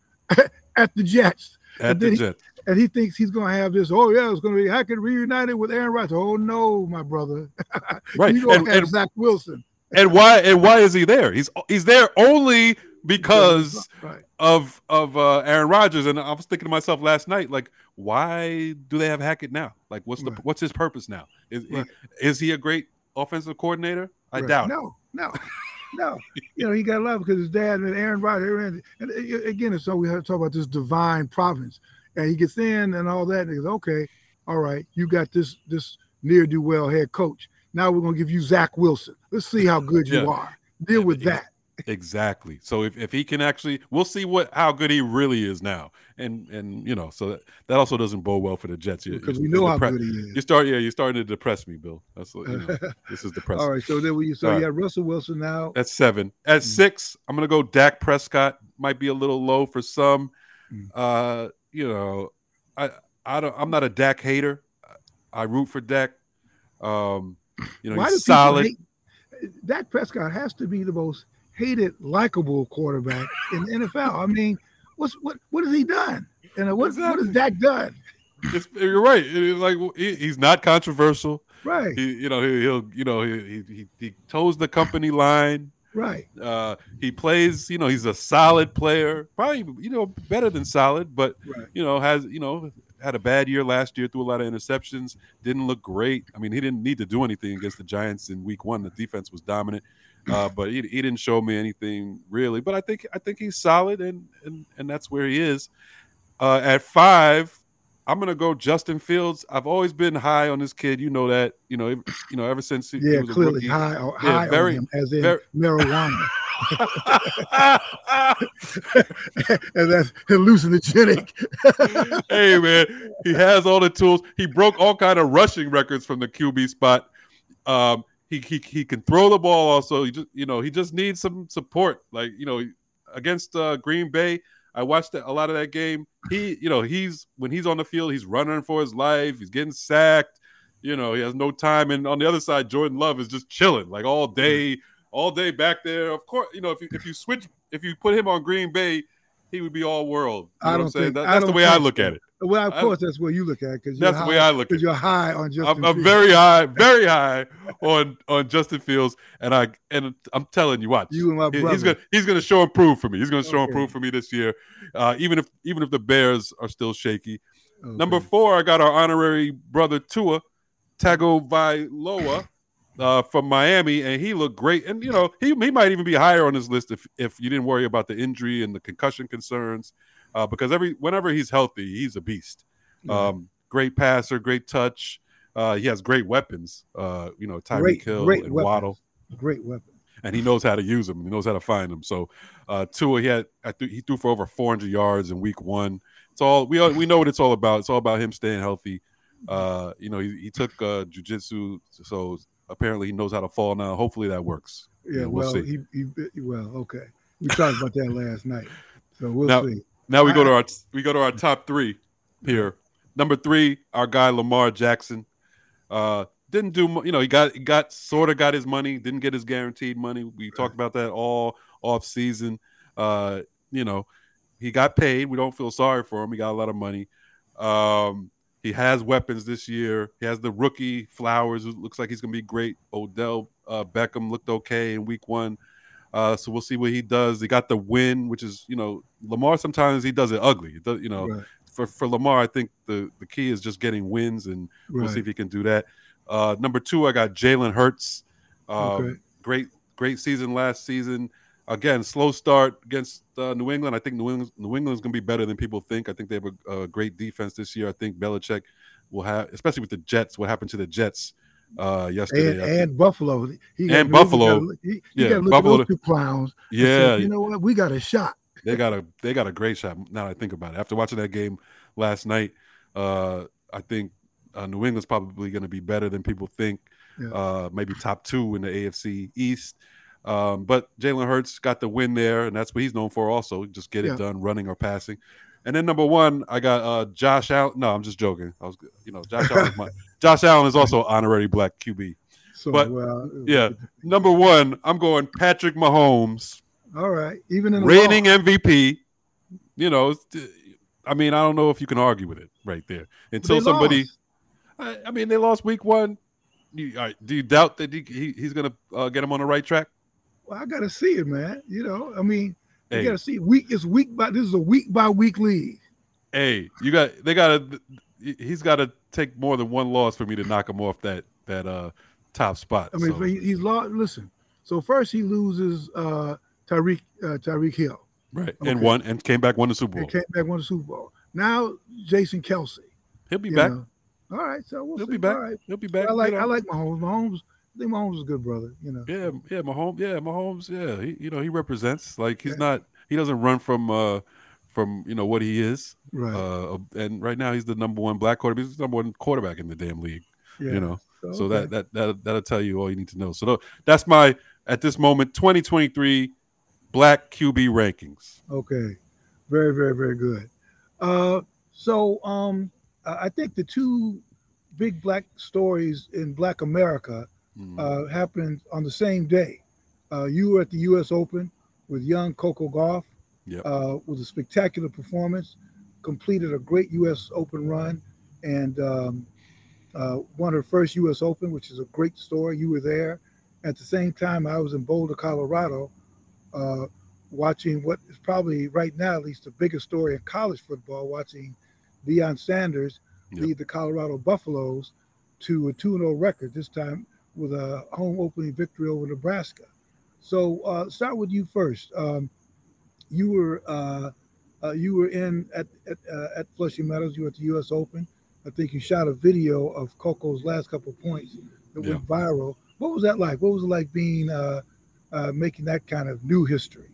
At the Jets. at and the then he- Jets, And he thinks he's going to have this, oh, yeah, it's going to be Hackett reunited with Aaron Rodgers. Oh, no, my brother. right? You're going And, to have and, Zach Wilson. and why and why is he there? He's he's there only because Right. of of uh, Aaron Rodgers. And I was thinking to myself last night, like, why do they have Hackett now? Like, what's the Right. what's his purpose now? Is Right. is he a great offensive coordinator? I Right. doubt it. No, no, no. You know, he got love because his dad and Aaron Rodgers. And, and uh, again, so we have to talk about this divine providence. And he gets in and all that. And he goes, okay, all right, you got this this near-do-well head coach. Now we're going to give you Zach Wilson. Let's see how good you Yeah. are. Deal with Yeah. that. Exactly. So if, if he can actually, we'll see what how good he really is now, and and you know, so that, that also doesn't bode well for the Jets. You- Because you- we know you're how depre- good he You is. start, yeah, you're starting to depress me, Bill. That's what, you know, this is depressing. All right, so then we so All you right. have Russell Wilson now. At seven, at six, I'm gonna go Dak Prescott. Might be a little low for some. Mm. Uh, you know, I I don't. I'm not a Dak hater. I root for Dak. Um, you know, Why do he's people solid. hate- Dak Prescott has to be the most hated, likable quarterback in the N F L. I mean, what's what what has he done? And what, what has Dak done? It's, you're right. It is like he, he's not controversial. Right, He, you know, he, he'll, you know, he, he he toes the company line. right. Uh, he plays. You know, he's a solid player. Probably, you know, better than solid, but Right. you know, has you know had a bad year last year. Threw a lot of interceptions. Didn't look great. I mean, he didn't need to do anything against the Giants in Week One. The defense was dominant, uh, but he, he didn't show me anything really. But I think I think he's solid, and and and that's where he is. Uh, at five, I'm gonna go Justin Fields. I've always been high on this kid. You know that. You know, you know, ever since he, he Yeah, was a clearly rookie. high, or Yeah, high very- on him, as in very- marijuana, and that's hallucinogenic. Hey man, he has all the tools. He broke all kind of rushing records from the Q B spot. Um, he he he can throw the ball. Also, he just you know he just needs some support. Like you know, against uh, Green Bay, I watched a lot of that game. He you know he's when he's on the field, he's running for his life. He's getting sacked. You know, he has no time. And on the other side, Jordan Love is just chilling like all day, all day back there. Of course, you know if you if you switch if you put him on Green Bay, he would be all world. You know I what I'm don't saying? think- That- I that's the don't way I think look so. at it. Well, of I- course, that's where you look at it because That's the way I look at because it. you're high on Justin. I'm, I'm Fields. very high, very high on on Justin Fields, and I and I'm telling you, watch. You and my He- brother. He's gonna he's gonna show and prove for me. He's gonna show and Okay. prove for me this year, uh, even if even if the Bears are still shaky. Okay. Number four, I got our honorary brother Tua Tagovailoa uh, from Miami, and he looked great. And you know, he he might even be higher on this list if if you didn't worry about the injury and the concussion concerns, uh, because every whenever he's healthy, he's a beast. Yeah. Um, great passer, great touch. Uh, he has great weapons. Uh, you know, Tyreek Great- Hill great and weapons. Waddle, Great weapon. and he knows how to use them. He knows how to find them. So, uh, Tua, he had I th- he threw for over four hundred yards in Week One. It's all we all, we know what it's all about. It's all about him staying healthy. Uh, you know, he, he took uh, jujitsu, so apparently he knows how to fall now. Hopefully that works. Yeah, we'll well, see. he, he well, okay. We talked about that last night, so we'll Now- see. Now we go to our we go to our top three here. Number three, our guy Lamar Jackson. Uh, didn't do mu- you know he got he got sort of got his money. Didn't get his guaranteed money. We talked about that all off season. Uh, you know he got paid. We don't feel sorry for him. He got a lot of money. Um, he has weapons this year. He has the rookie Flowers, who looks like he's gonna be great. Odell uh, Beckham looked okay in Week One. Uh, so we'll see what he does. He got the win, which is, you know, Lamar sometimes he does it ugly. It does, you know, Right, for, for Lamar, I think the, the key is just getting wins, and we'll right. see if he can do that. Uh, number two, I got Jalen Hurts. Um, Okay. Great, great season last season. Again, slow start against uh, New England. I think New England, New England's going to be better than people think. I think they have a, a great defense this year. I think Belichick will have, especially with the Jets, what happened to the Jets uh, yesterday. And, I think- and Buffalo. He got- And he Buffalo. gotta look- He, he Yeah, got to look Buffalo- at those two clowns. and yeah, say, you know what? We got a shot. they got a they got a great shot. Now that I think about it, after watching that game last night, uh, I think uh, New England's probably going to be better than people think. Yeah. Uh, maybe top two in the A F C East. Um, but Jalen Hurts got the win there, and that's what he's known for. Also, just get it Yeah. done, running or passing. And then number one, I got uh, Josh Allen. No, I'm just joking. I was, you know, Josh Allen. Is my, Josh Allen is also honorary black Q B. So, But well, yeah, number one, I'm going Patrick Mahomes, all right. Even in the reigning loss. M V P. You know, I mean, I don't know if you can argue with it right there until They somebody. lost. I, I mean, they lost week one. You, all right, do you doubt that he, he he's going to uh, get him on the right track? Well, I got to see it, man. You know, I mean, you Hey. got to see week. It's week by. This is a week by week league. Hey, you got they got to. He's got to take more than one loss for me to knock him off that that uh top spot. I mean, So, he, he's lost. Listen. So first he loses uh, Tyreek uh, Tyreek Hill. right, okay. and won and came back, won the Super He Bowl. came back, won the Super Bowl. Now Jason Kelsey. He'll be you back. know. All right, so we'll He'll see. be back. All right. He'll be back. I like you know. I like Mahomes. Mahomes. I think Mahomes is a good brother. You know. Yeah, yeah, Mahomes. Yeah, Mahomes. Yeah, he, you know, he represents. Like he's Yeah. not. He doesn't run from, uh, from you know what he is. Right. Uh, and right now he's the number one black quarterback. He's the number one quarterback in the damn league. yeah. You know, so okay. that that that that'll tell you all you need to know. So th- that's my at this moment twenty twenty-three black Q B rankings. Okay. Very, very, very good. Uh, so um, I I think the two big black stories in Black America Mm. uh, happened on the same day. Uh, you were at the U S Open with young Coco Gauff, Yep. uh, with a spectacular performance, completed a great U S Open run, and um, uh, won her first U S Open, which is a great story. You were there. At the same time, I was in Boulder, Colorado, uh, watching what is probably right now at least the biggest story in college football, watching Deion Sanders Yep. lead the Colorado Buffaloes to a two and oh record, this time with a home opening victory over Nebraska. So uh, start with you first. Um, you were uh, uh, you were in at at, uh, at Flushing Meadows. You were at the U S Open. I think you shot a video of Coco's last couple of points that Yeah. went viral. What was that like? What was it like being uh, uh, making that kind of new history?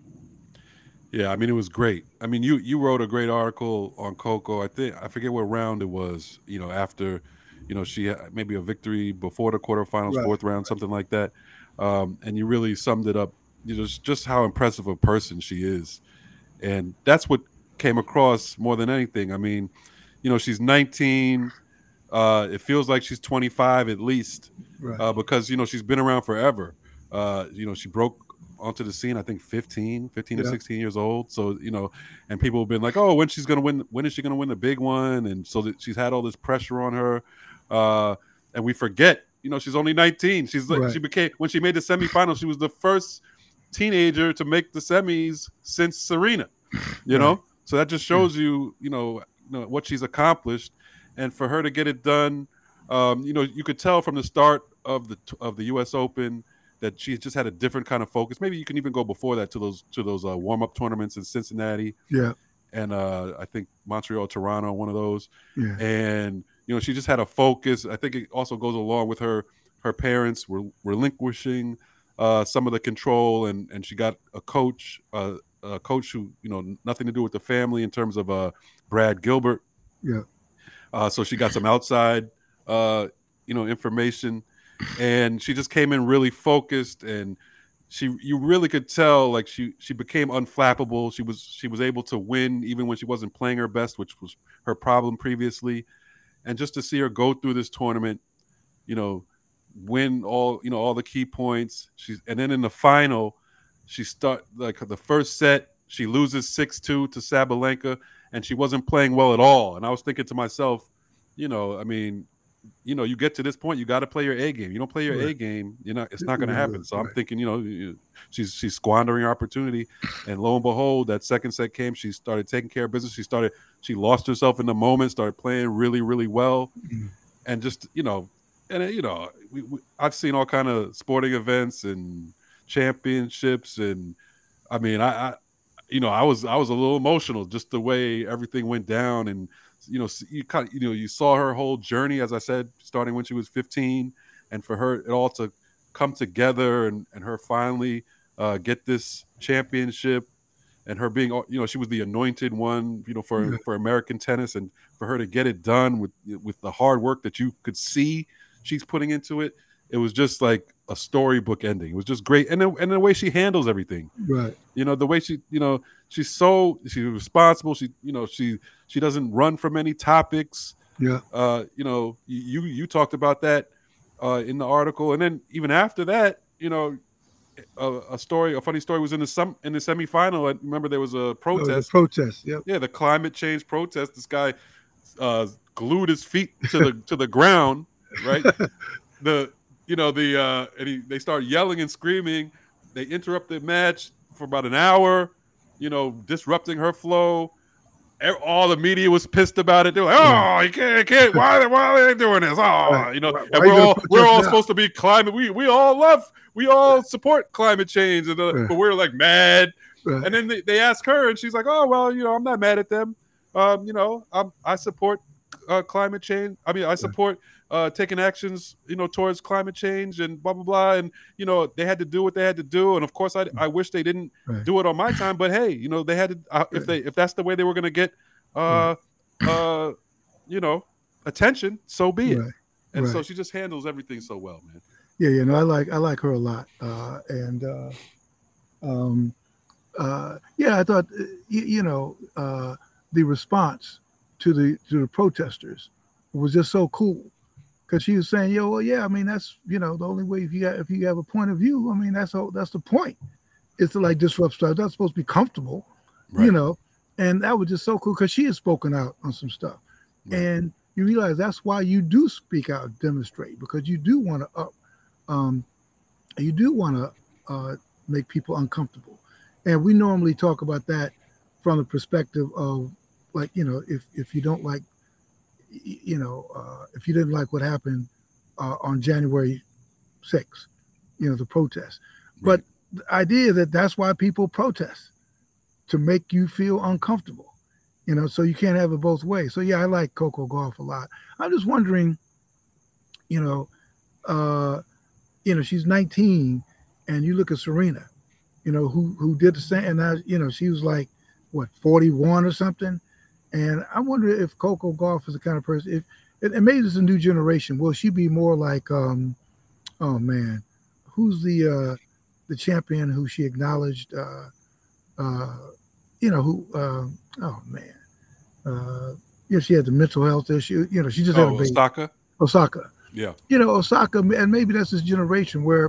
Yeah, I mean it was great. I mean you you wrote a great article on Coco. I think I forget what round it was. You know, after, you know, she had maybe a victory before the quarterfinals, Right. fourth round, something like that. Um, and you really summed it up. You know, just just how impressive a person she is, and that's what came across more than anything. I mean, you know, she's nineteen. Uh, it feels like she's twenty-five at least, Right. uh, because you know she's been around forever. Uh, you know, she broke onto the scene I think fifteen, fifteen Yeah. to sixteen years old. So you know, and people have been like, "Oh, when she's gonna win? When is she gonna win the big one?" And so that she's had all this pressure on her, uh, and we forget, you know, she's only nineteen. She's like Right. she became when she made the semifinals. She was the first teenager to make the semis since Serena. You know, so that just shows you, you know, you know what she's accomplished. And for her to get it done, um, you know, you could tell from the start of the of the U S Open that she just had a different kind of focus. Maybe you can even go before that to those to those uh, warm up tournaments in Cincinnati Yeah. and uh, I think Montreal, Toronto, one of those. Yeah. And you know, she just had a focus. I think it also goes along with her her parents were relinquishing uh, some of the control, and and she got a coach, uh, a coach who, you know, nothing to do with the family in terms of uh, Brad Gilbert. Yeah. Uh, so she got some outside, uh, you know, information, and she just came in really focused, and she, you really could tell, like she, she became unflappable. She was, she was able to win even when she wasn't playing her best, which was her problem previously. And just to see her go through this tournament, you know, win all, you know, all the key points. She's, and then in the final, she start like the first set, she loses six two to Sabalenka, and she wasn't playing well at all. And I was thinking to myself, you know, I mean, you know, you get to this point, you got to play your A game. You don't play your Right. A game, you know, it's not going to Right, happen. So I'm right. thinking, you know, you- she's she's squandering her opportunity. And lo and behold, that second set came. She started taking care of business. She started, she lost herself in the moment, started playing really, really well, Mhm. and just, you know, and uh, you know, we, we, I've seen all kind of sporting events and championships, and I mean, I, I, you know, I was I was a little emotional just the way everything went down, and you know, you kind of, you know, you saw her whole journey, as I said, starting when she was fifteen, and for her it all to come together, and and her finally uh, get this championship. and her being, you know, she was the anointed one, you know, for Yeah. for American tennis, and for her to get it done with with the hard work that you could see she's putting into it, it was just like a storybook ending. It was just great, and the, and the way she handles everything, Right. you know, the way she, you know, she's so she's responsible. She, you know, she she doesn't run from any topics. Yeah. Uh, you know, you you talked about that uh, in the article, and then even after that, you know. A, a story, a funny story was in the some in the semifinal. I remember there was a Oh, the protest. protest. Yep. Yeah, the climate change protest. This guy uh, glued his feet to the to the ground. Right. the you know the uh, and he, they start yelling and screaming. They interrupt the match for about an hour. You know, disrupting her flow. All the media was pissed about it. They're like, "Oh, you can't, you can't. Why, why are they doing this? Oh, you know." Why- why and you we're gonna all protest we're all now? supposed to be climate. We we all love. We all support climate change, and uh, Yeah. but we're like mad. Right. And then they, they ask her, and she's like, "Oh, well, you know, I'm not mad at them. Um, you know, I'm, I support uh, climate change. I mean, I support uh, taking actions, you know, towards climate change and blah blah blah. And you know, they had to do what they had to do. And of course, I I wish they didn't Right. do it on my time. But hey, you know, they had to. Uh, if they if that's the way they were going to get, uh, uh, you know, attention, so be it. Right. And so Right. she just handles everything so well, man. Yeah, you know, I like I like her a lot, uh, and uh, um, uh, yeah, I thought uh, you, you know uh, the response to the to the protesters was just so cool, because she was saying, "Yo, well, yeah, I mean that's you know the only way if you got if you have a point of view, I mean that's all, that's the point, is to like disrupt stuff. That's supposed to be comfortable, Right. you know." And that was just so cool because she had spoken out on some stuff, Right. and you realize that's why you do speak out, demonstrate, because you do want to up. Um, you do want to uh, make people uncomfortable, and we normally talk about that from the perspective of, like, you know, if if you don't like, you know, uh, if you didn't like what happened uh, on January sixth, you know, the protest. Right. But the idea that that's why people protest, to make you feel uncomfortable, you know, so you can't have it both ways. So yeah, I like Coco Gauff a lot. I'm just wondering, you know. Uh, You know, she's nineteen, and you look at Serena, you know, who who did the same. And now, you know, she was like, what, forty-one or something. And I wonder if Coco Gauff is the kind of person, if and maybe it's a new generation. Will she be more like, um, oh man, who's the uh, the champion who she acknowledged? Uh, uh, you know who? Uh, oh man, uh, you know, she had the mental health issue. You know, she just had Oh, a baby. Osaka. Osaka. Yeah. You know, Osaka, and maybe that's this generation where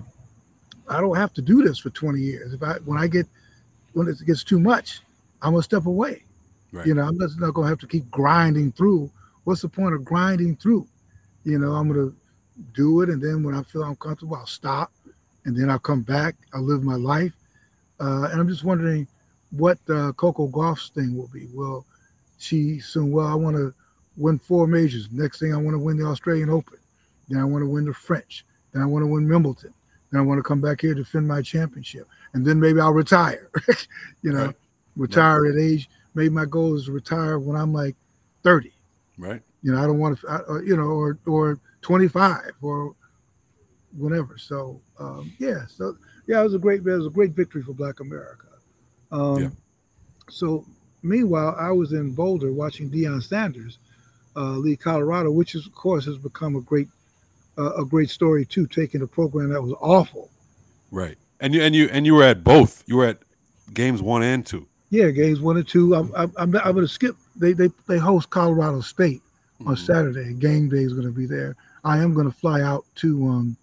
I don't have to do this for twenty years. If I, when I get, when it gets too much, I'm gonna step away. Right. You know, I'm just not gonna have to keep grinding through. What's the point of grinding through? You know, I'm gonna do it, and then when I feel uncomfortable, I'll stop, and then I'll come back. I'll live my life, uh, and I'm just wondering what uh, Coco Gauff's thing will be. Will she soon? Well, I want to win four majors. Next thing, I want to win the Australian Open. Then I want to win the French. Then I want to win Wimbledon. Then I want to come back here to defend my championship. And then maybe I'll retire, you know, Right. retire right. at age. Maybe my goal is to retire when I'm like thirty. Right. You know, I don't want to, uh, you know, or or twenty-five or whatever. So, um, yeah. So, yeah, it was a great, it was a great victory for Black America. Um, Yeah. So, meanwhile, I was in Boulder watching Deion Sanders uh, lead Colorado, which is, of course, has become a great Uh, a great story too, taking a program that was awful. Right. And you and you and you were at both. You were at games one and two. Yeah, games one and two. I'm I'm, I'm, I'm going to skip. They they they host Colorado State on Mhm. Saturday. Game day is going to be there. I am going to fly out to um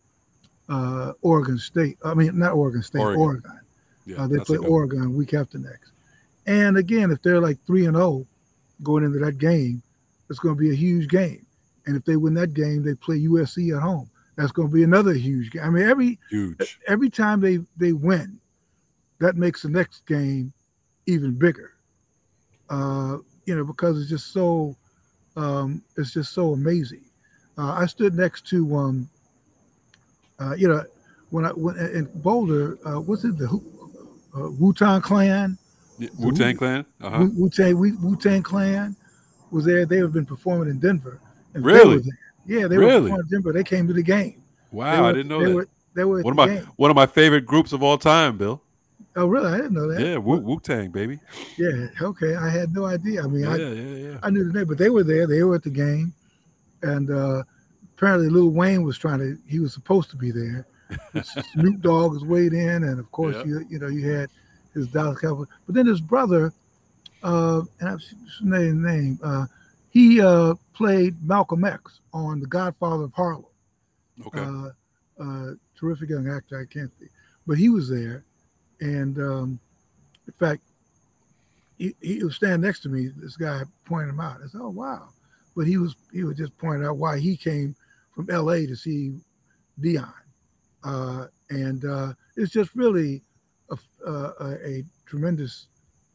uh Oregon State. I mean, not Oregon State, Oregon. Oregon. Yeah, Uh, they that's play a good- Oregon week after next. And again, if they're like three and zero going into that game, it's going to be a huge game. And if they win that game, they play U S C at home. That's going to be another huge game. I mean, every huge. every time they, they win, that makes the next game even bigger. Uh, you know, because it's just so um, it's just so amazing. Uh, I stood next to um, uh, you know, when I went in Boulder, uh, what's it, the uh, Wu-Tang Clan? Yeah, Wu-Tang Clan. Uh-huh. Wu- Wu-Tang Wu-Tang Clan was there. They have been performing in Denver. And they Really? were there. Yeah, they Really? were performing in Denver. They came to the game. They Wow, were- I didn't know they that. Were, they were at One of the my game. one of my favorite groups of all time, Bill. Oh, really? I didn't know that. Yeah, Wu Wu Tang, baby. Yeah. Okay. I had no idea. I mean, Yeah, I yeah, yeah. I knew the name, but they were there. They were at the game, and uh, apparently Lil Wayne was trying to. He was supposed to be there. Snoop Dogg was weighed in, and of course, Yeah. you you know you had his Dallas Cowboys, but then his brother, uh, and I've forgotten his name. Uh, he uh, played Malcolm X on The Godfather of Harlem. Okay. Uh, uh, terrific young actor. I can't think, but he was there, and um, in fact, he, he was standing next to me. This guy pointed him out. I said, "Oh wow!" But he was he was just pointing out why he came from L A to see Deion. Uh, and uh, it's just really a, a, a tremendous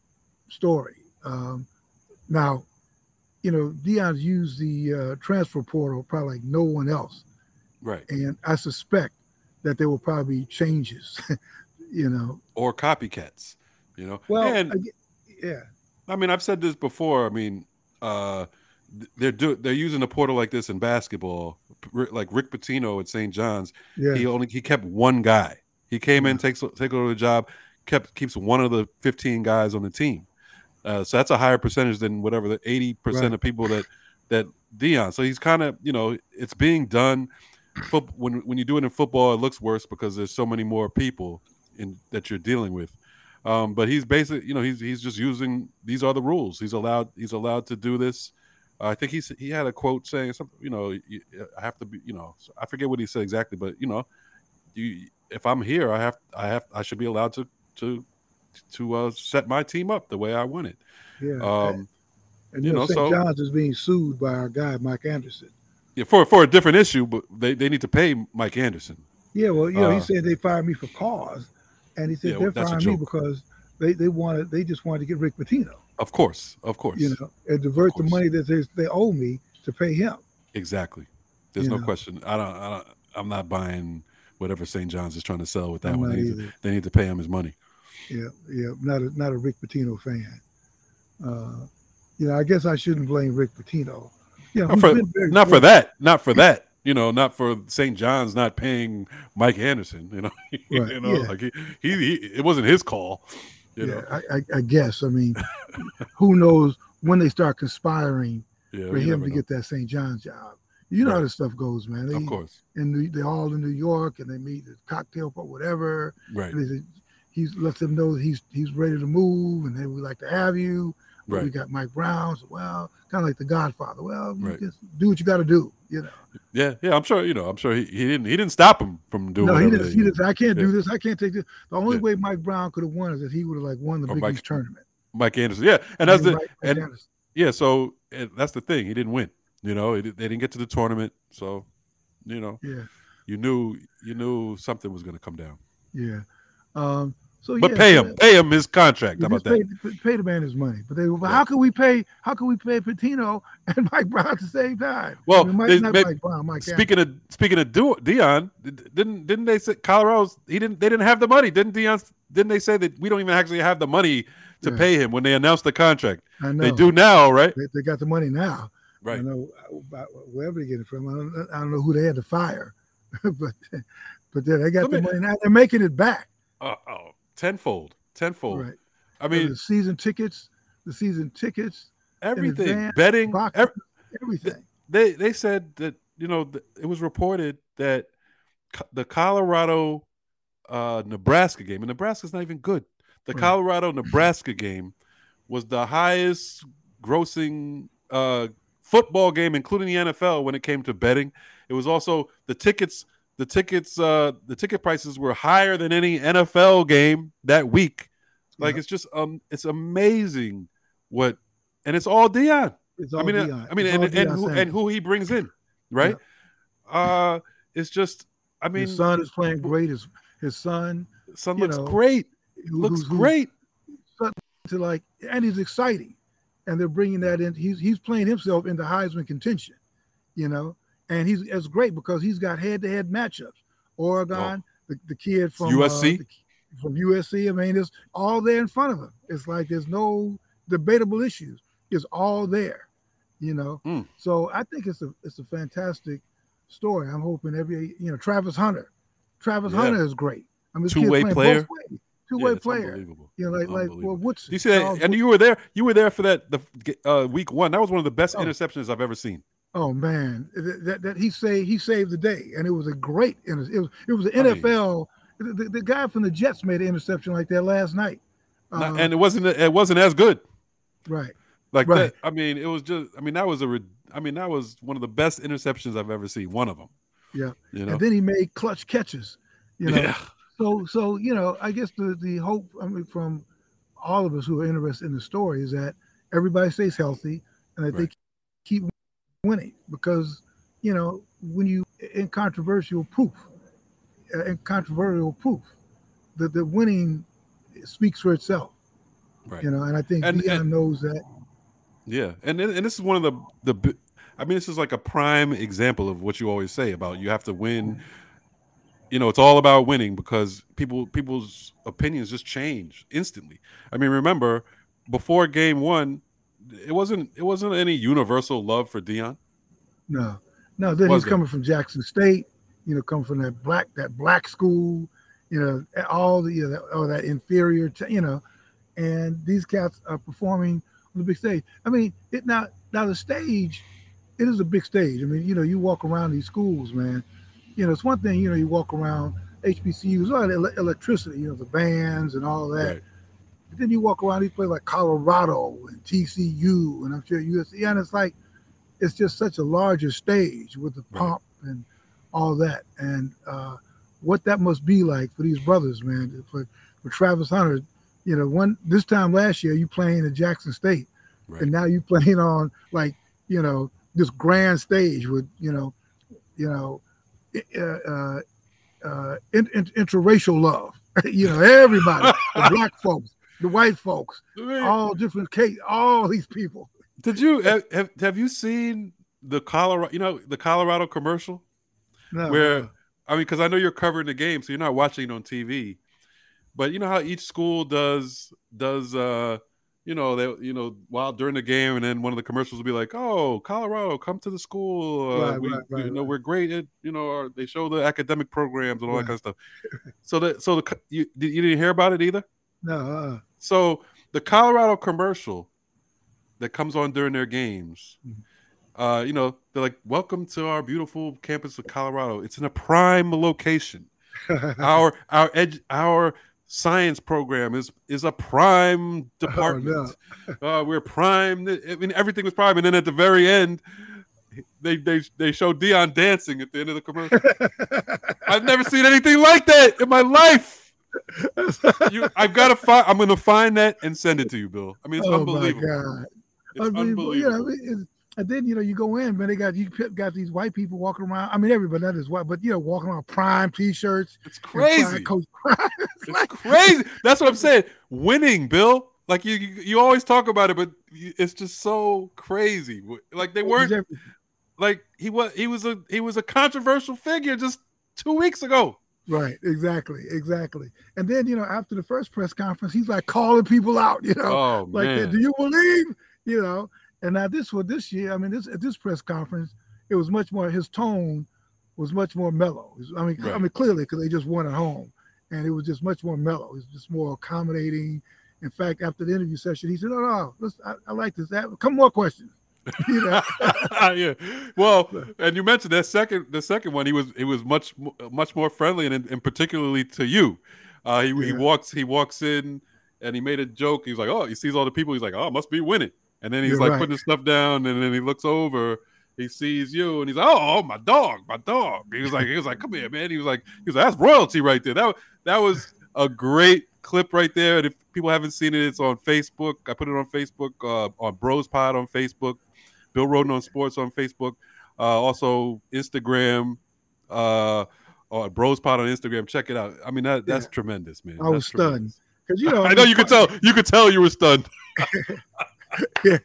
story. Um, now, you know, Deion's used the uh, transfer portal probably like no one else. Right. And I suspect that there will probably be changes, you know. Or copycats, you know. Well, and, I, yeah. I mean, I've said this before. I mean, uh, they're do they're using a portal like this in basketball. Like Rick Pitino at Saint John's, Yeah. he only he kept one guy. He came in, takes take over the job, kept keeps one of the fifteen guys on the team. Uh, so that's a higher percentage than whatever the eighty percent Right. of people that that Deion. So he's kind of, you know, it's being done. Foot, when when you do it in football, it looks worse because there's so many more people in that you're dealing with. Um, but he's basically, you know, he's he's just using, these are the rules. He's allowed he's allowed to do this. Uh, I think he's he had a quote saying something, you know, I have to be, you know, I forget what he said exactly, but you know, you if I'm here, I have I have I should be allowed to to to uh, set my team up the way I want it. Yeah. Um, and you you know, know, Saint so John's is being sued by our guy Mike Anderson. yeah, for for a different issue, but they, they need to pay Mike Anderson. Yeah, well, you know, Uh, he said they fired me for cause, and he said Yeah, they're that's a firing me joke. because they they wanted they just wanted to get Rick Pitino. Of course, of course, You know, and divert the course. money that they, they owe me to pay him. exactly. There's You no know. question. I don't, I don't. I'm not buying whatever Saint John's is trying to sell with that I'm one. not They need, to, either. they need to pay him his money. Yeah, yeah, not a not a Rick Pitino fan. Uh, you know, I guess I shouldn't blame Rick Pitino. Yeah, Not for, not for that. Not for that. You know, not for Saint John's not paying Mike Anderson. You know, you Right, know, yeah. like he, he, he, it wasn't his call. You Yeah, know, I, I, I guess. I mean, who knows when they start conspiring yeah, for you him never to know. get that Saint John's job? You know Right. how this stuff goes, man. They, Of course, And New, they're all in New York, and they meet at cocktail or whatever. right, And they, he's lets them know he's he's ready to move, and then we like to have you. But we right. got Mike Brown. So, well, kind of like the Godfather. Well, you Right. just do what you got to do. You know. Yeah, yeah. I'm sure. You know, I'm sure he, he didn't he didn't stop him from doing. No, he whatever didn't. they- He didn't. I can't do Yeah. this. I can't take this. The only Yeah. way Mike Brown could have won is if he would have like won the Or Big Mike- East tournament. Mike Anderson. Yeah, and that's the Mike- Mike and Anderson. yeah. So and that's the thing. He didn't win. You know, it, they didn't get to the tournament. So, you know, Yeah, you knew you knew something was going to come down. yeah. Um, so But yeah, pay so him, pay him his contract. How Just about that? pay, pay the man his money. But they, but Yeah. how can we pay? How can we pay Pitino and Mike Brown at the same time? Well, I mean, Mike, they- not they- Mike Brown, Mike. Speaking of speaking of Du- Dion, didn't didn't they say Colorado's? He didn't. They didn't have the money. Didn't Dion? Didn't they say that we don't even actually have the money to Yeah. pay him when they announced the contract? I know They do now, right? They, they got the money now. Right. I know about wherever they get it from. I don't, I don't know who they had to fire, but but then they got Let the me- money now. They're making it back. Uh, oh, tenfold, tenfold. Right. I And mean, the season tickets, the season tickets, everything, advance, betting. box, ev- everything. they they said that, you know, th- it was reported that co- the Colorado uh, Nebraska game, and Nebraska's not even good. The Right. Colorado Nebraska game was the highest grossing uh, football game, including the N F L, when it came to betting. It was also the tickets. The tickets. Uh, the ticket prices were higher than any N F L game that week. Like Yeah. it's just um, it's amazing what, and it's all Dion. It's I all mean, uh, Deion. I mean, It's and all and Deion who, Sanders. and who he brings in, right? Uh, it's just, I mean, his son is playing great. His his son son you looks know, great. who- Looks who's- who's great. to like, and he's exciting, and they're bringing that in. He's he's playing himself into Heisman contention, you know, and he's it's great because he's got head to head matchups. Oregon, the, the kid from U S C? uh, the, from U S C. I mean, it's all there in front of him. It's like there's no debatable issues. It's all there, you know. Mm. So I think it's a it's a fantastic story. I'm hoping every you know Travis Hunter. Travis Yeah. Hunter is great. I mean, this kid's Two-way playing player. both ways. two way yeah, player. Unbelievable. You know, like like well, Woodson. You see that? Charles And Woodson. you were there. You were there for that the uh, week one. That was one of the best Oh. interceptions I've ever seen. Oh man, that, that, that he saved he saved the day, and it was a great inter- it was it was an I mean- N F L. The, the, the guy from the Jets made an interception like that last night. Not- Uh, and it wasn't. It wasn't as good. right. Like Right. that. I mean, it was just. I mean, that was a. rid- I mean, that was one of the best interceptions I've ever seen. One of them. Yeah. You know. And then he made clutch catches. You know. Yeah. So so you know, I guess the the hope I mean from all of us who are interested in the story is that everybody stays healthy and that Right. they keep winning, because you know when you in controversial proof, uh, in controversial proof, that the winning speaks for itself. Right. You know, and I think And- Deion and- knows that. Yeah, and and this is one of the the. bi- I mean, this is like a prime example of what you always say about you have to win. You know, it's all about winning because people people's opinions just change instantly. I mean, remember before game one, it wasn't it wasn't any universal love for Deion. No, no. Then Was he's there? coming from Jackson State. You know, coming from that black that black school. You know, all the you know, all that inferior. T- you know, and these cats are performing on the big stage. I mean, it now now the stage, it is a big stage. I mean, you know, you walk around these schools, man. You know, it's one thing. You know, you walk around H B C Us, all that ele- electricity. You know, the bands and all that. Right. But then you walk around these places like Colorado and T C U, and I'm sure U S C, and it's like it's just such a larger stage with the Right. pomp and all that, and uh, what that must be like for these brothers, man. For for Travis Hunter, you know, one this time last year you playing at Jackson State, Right. and now you playing on like you know this grand stage with you know, you know, uh, uh, uh, in, in, interracial love. You know, everybody, the black folks, the white folks, all different case, all these people. Did you have, have have you seen the Colorado? You know, the Colorado commercial No, where no. I mean, because I know you're covering the game, so you're not watching it on T V. But you know how each school does does uh you know they you know while during the game, and then one of the commercials will be like, "Oh, Colorado, come to the school. Uh, Right, we, right, right, you know right. we're great at you know our, they show the academic programs and all Right. that kind of stuff." So that so the co- you you didn't hear about it either. no. Uh, So the Colorado commercial that comes on during their games, Mm-hmm. uh, you know, they're like, "Welcome to our beautiful campus of Colorado. It's in a prime location. our our ed, our science program is is a prime department. uh, we're prime. I mean, everything was prime." And then at the very end, they they they show Deion dancing at the end of the commercial. I've never seen anything like that in my life. You, I've got to find. I'm going to find that and send it to you, Bill. I mean, it's oh unbelievable. my God. It's Unbelievable. You know, unbelievable. it's, and then you know you go in, man. They got you got these white people walking around. I mean, everybody not as white, but you know, walking around prime T-shirts. It's and crazy. Prime Coach Prime. It's It's like- crazy. That's what I'm saying. Winning, Bill. Like you, you, you always talk about it, but you- it's just so crazy. Like they weren't. Like he was. He was a. He was a controversial figure just two weeks ago. Right, exactly, exactly. And then you know, after the first press conference, he's like calling people out. You know, Oh like, man. do you believe? You know, and now this for this year. I mean, this at this press conference, it was much more. His tone was much more mellow. I mean, I Right. mean, clearly because they just won at home, and it was just much more mellow. It was just more accommodating. In fact, after the interview session, he said, "Oh no, let's, I, I like this. Have- Come more questions." You know, Yeah. Well, and you mentioned that second, the second one, he was he was much mo- much more friendly, and, and particularly to you. Uh, he he Yeah. walks he walks in and he made a joke. He's like, "Oh," he sees all the people. He's like, "Oh, must be winning." And then he's You're like right. putting his stuff down, and then he looks over. He sees you, and he's like, "Oh, oh, my dog, my dog." He was like, "He was like, come here, man." He was like, "He was like, that's royalty right there." That wa- that was a great clip right there. And if people haven't seen it, it's on Facebook. I put it on Facebook, uh, on Bros Pod on Facebook. Bill Roden on Sports on Facebook, uh, also Instagram, uh, or Bros Pod on Instagram. Check it out. I mean, that that's Yeah. tremendous, man. I was That's tremendous. stunned because you know I know you could tell. You could tell you were stunned. Yeah.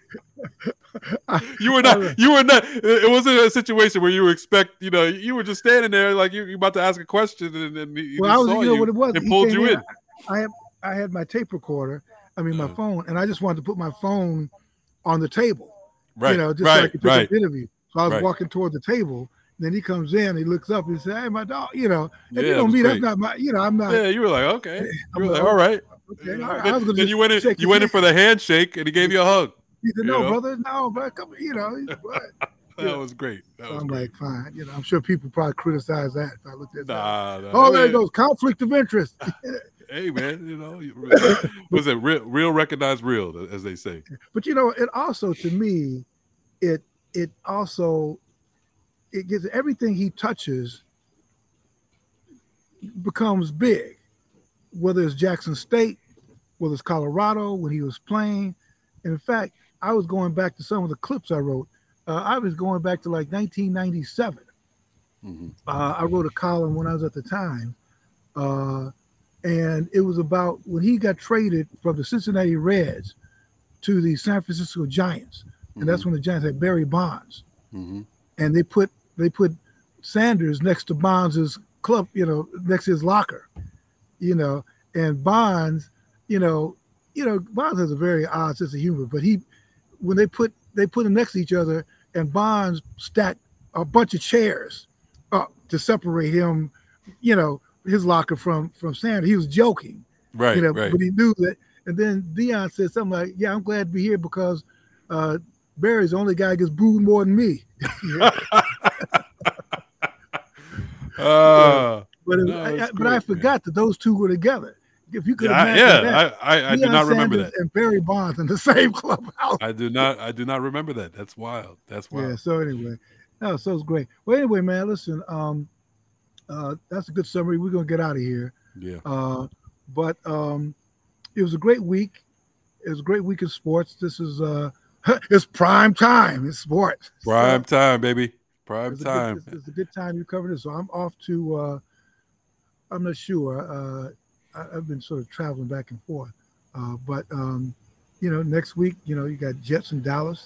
You were not. You were not. It wasn't a situation where you expect. You know, you were just standing there like you, you about to ask a question, and then he, Well, he I was, saw you know you what it was. and He pulled came you in. I had I had my tape recorder. I mean, my Uh-huh. phone, and I just wanted to put my phone on the table. Right. You know, just right. so I could take right. an interview. So I was Right. walking toward the table. Then he comes in, he looks up, and says, "Hey, my dog," you know. And Yeah, you know it was me, great. that's not my, you know, I'm not. Yeah, you were like, okay. You I'm were like, like, all right. Okay, Yeah. all right. I was gonna Then just you went in, shake you his went in hand. for the handshake, and he gave you a hug. He said, you "No, know? brother, no, bro, come, you know." He's, but, That yeah. was great. That So was I'm great. like, fine. You know, I'm sure people probably criticize that if I looked at that. Nah, nah. Oh, I there mean, goes conflict of interest. Hey, man, you know, you- was it real, real recognize real, as they say. But you know, it also, to me, it it also it gets everything he touches becomes big. Whether it's Jackson State, whether it's Colorado when he was playing. And in fact, I was going back to some of the clips I wrote. Uh, I was going back to like nineteen ninety-seven. Mm-hmm. Uh, I wrote a column when I was at the time. Uh, and it was about when he got traded from the Cincinnati Reds to the San Francisco Giants. And that's when the Giants had Barry Bonds. Mm-hmm. And they put they put Sanders next to Bonds's club, you know, next to his locker, you know, and Bonds, you know, you know, Bonds has a very odd sense of humor, but he, when they put they put them next to each other, and Bonds stacked a bunch of chairs up to separate him, you know, his locker from from Sanders. He was joking, Right, you know, right. but he knew that. And then Dion said something like, "Yeah, I'm glad to be here because uh, Barry's the only guy who gets booed more than me." uh, But it, no, I, that's I, but I great, forgot man. that those two were together. If you could Yeah, I, imagine yeah, that, I, I, I do Deion not remember Sanders that. and Barry Bonds in the same clubhouse. I do not, I do not remember that. That's wild. That's wild. Yeah. So anyway, no, so it's great. Well, anyway, man, listen, um, uh, that's a good summary. We're gonna get out of here. Yeah. Uh, but um, it was a great week. It was a great week of sports. This is uh, it's prime time. It's sports. Prime So, time, baby. Prime it's a time. Good, it's, it's a good time you covered this. So I'm off to. Uh, I'm not sure. Uh, I, I've been sort of traveling back and forth, uh, but um, you know, next week, you know, you got Jets in Dallas.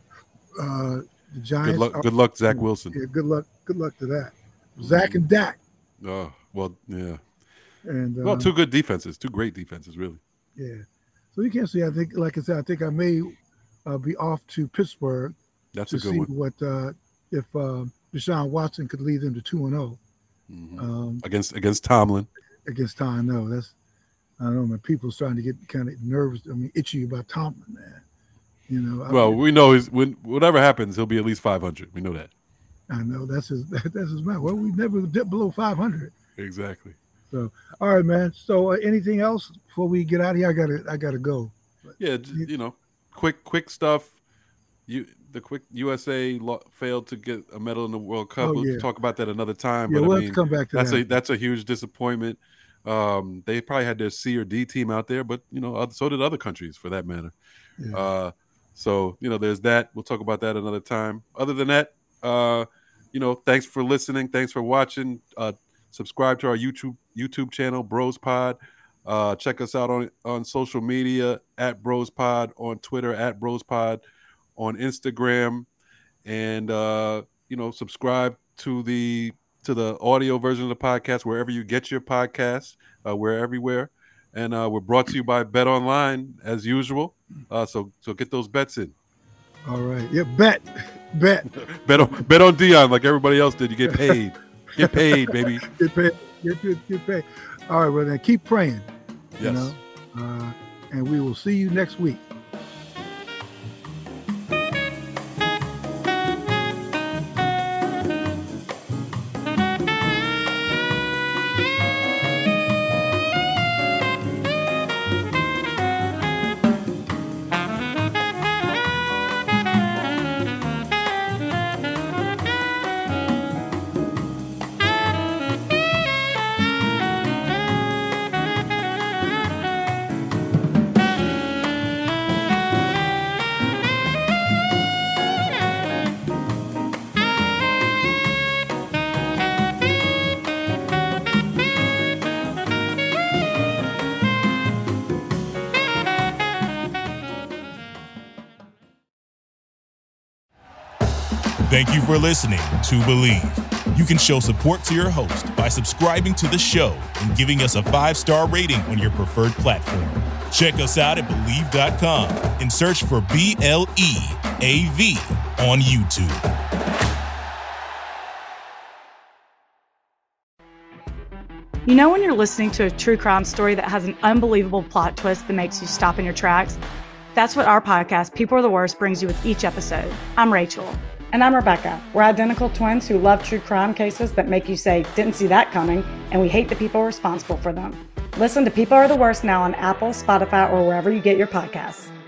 Uh, the Giants. Good luck. are- Good luck, Zach Wilson. Yeah, good luck. Good luck to that. Zach and Dak. Oh, well, yeah. And uh, Well, two good defenses, two great defenses, really. yeah. So you can't see. I think, like I said, I think I may uh, be off to Pittsburgh That's to a good see one. what uh, if uh, Deshaun Watson could lead them to two and zero Mhm. um, Against against Tomlin. against Tom. No, that's I don't know. Man, people's starting to get kind of nervous. I mean, itchy about Tomlin, man. You know. I, Well, we know he's when whatever happens, he'll be at least five hundred. We know that. I know that's his. That's his man. Well, we never dipped below five hundred. Exactly. So, all right, man. So, uh, anything else before we get out of here? I gotta, I gotta go. Yeah, j- you know, quick quick stuff. You the quick U S A lo- failed to get a medal in the World Cup. Oh, we'll yeah. talk about that another time. Yeah, but we'll I have mean, to come back to that's that. a that's a huge disappointment. Um, they probably had their C or D team out there, but you know, oth- so did other countries for that matter. Yeah. Uh, so you know, there's that. We'll talk about that another time. Other than that, uh, you know, thanks for listening. Thanks for watching. Uh, subscribe to our YouTube YouTube channel, Bros Pod. Uh, check us out on on social media at Bros Pod, on Twitter at Bros Pod, on Instagram, and uh, you know, subscribe to the to the audio version of the podcast wherever you get your podcasts. Uh, we're everywhere, and uh, we're brought to you by Bet Online as usual. Uh, so so get those bets in. All right. Yeah, bet, bet, Bet on bet on Dion like everybody else did. You get paid. Get paid, baby. get paid, get, get, get paid. All right, well then keep praying. You Yes. know, uh, and we will see you next week. Thank you for listening to Believe. You can show support to your host by subscribing to the show and giving us a five-star rating on your preferred platform. Check us out at Believe dot com and search for B L E A V on YouTube. You know when you're listening to a true crime story that has an unbelievable plot twist that makes you stop in your tracks? That's what our podcast, People Are the Worst, brings you with each episode. I'm Rachel. And I'm Rebecca. We're identical twins who love true crime cases that make you say, didn't see that coming, and we hate the people responsible for them. Listen to People Are the Worst now on Apple, Spotify, or wherever you get your podcasts.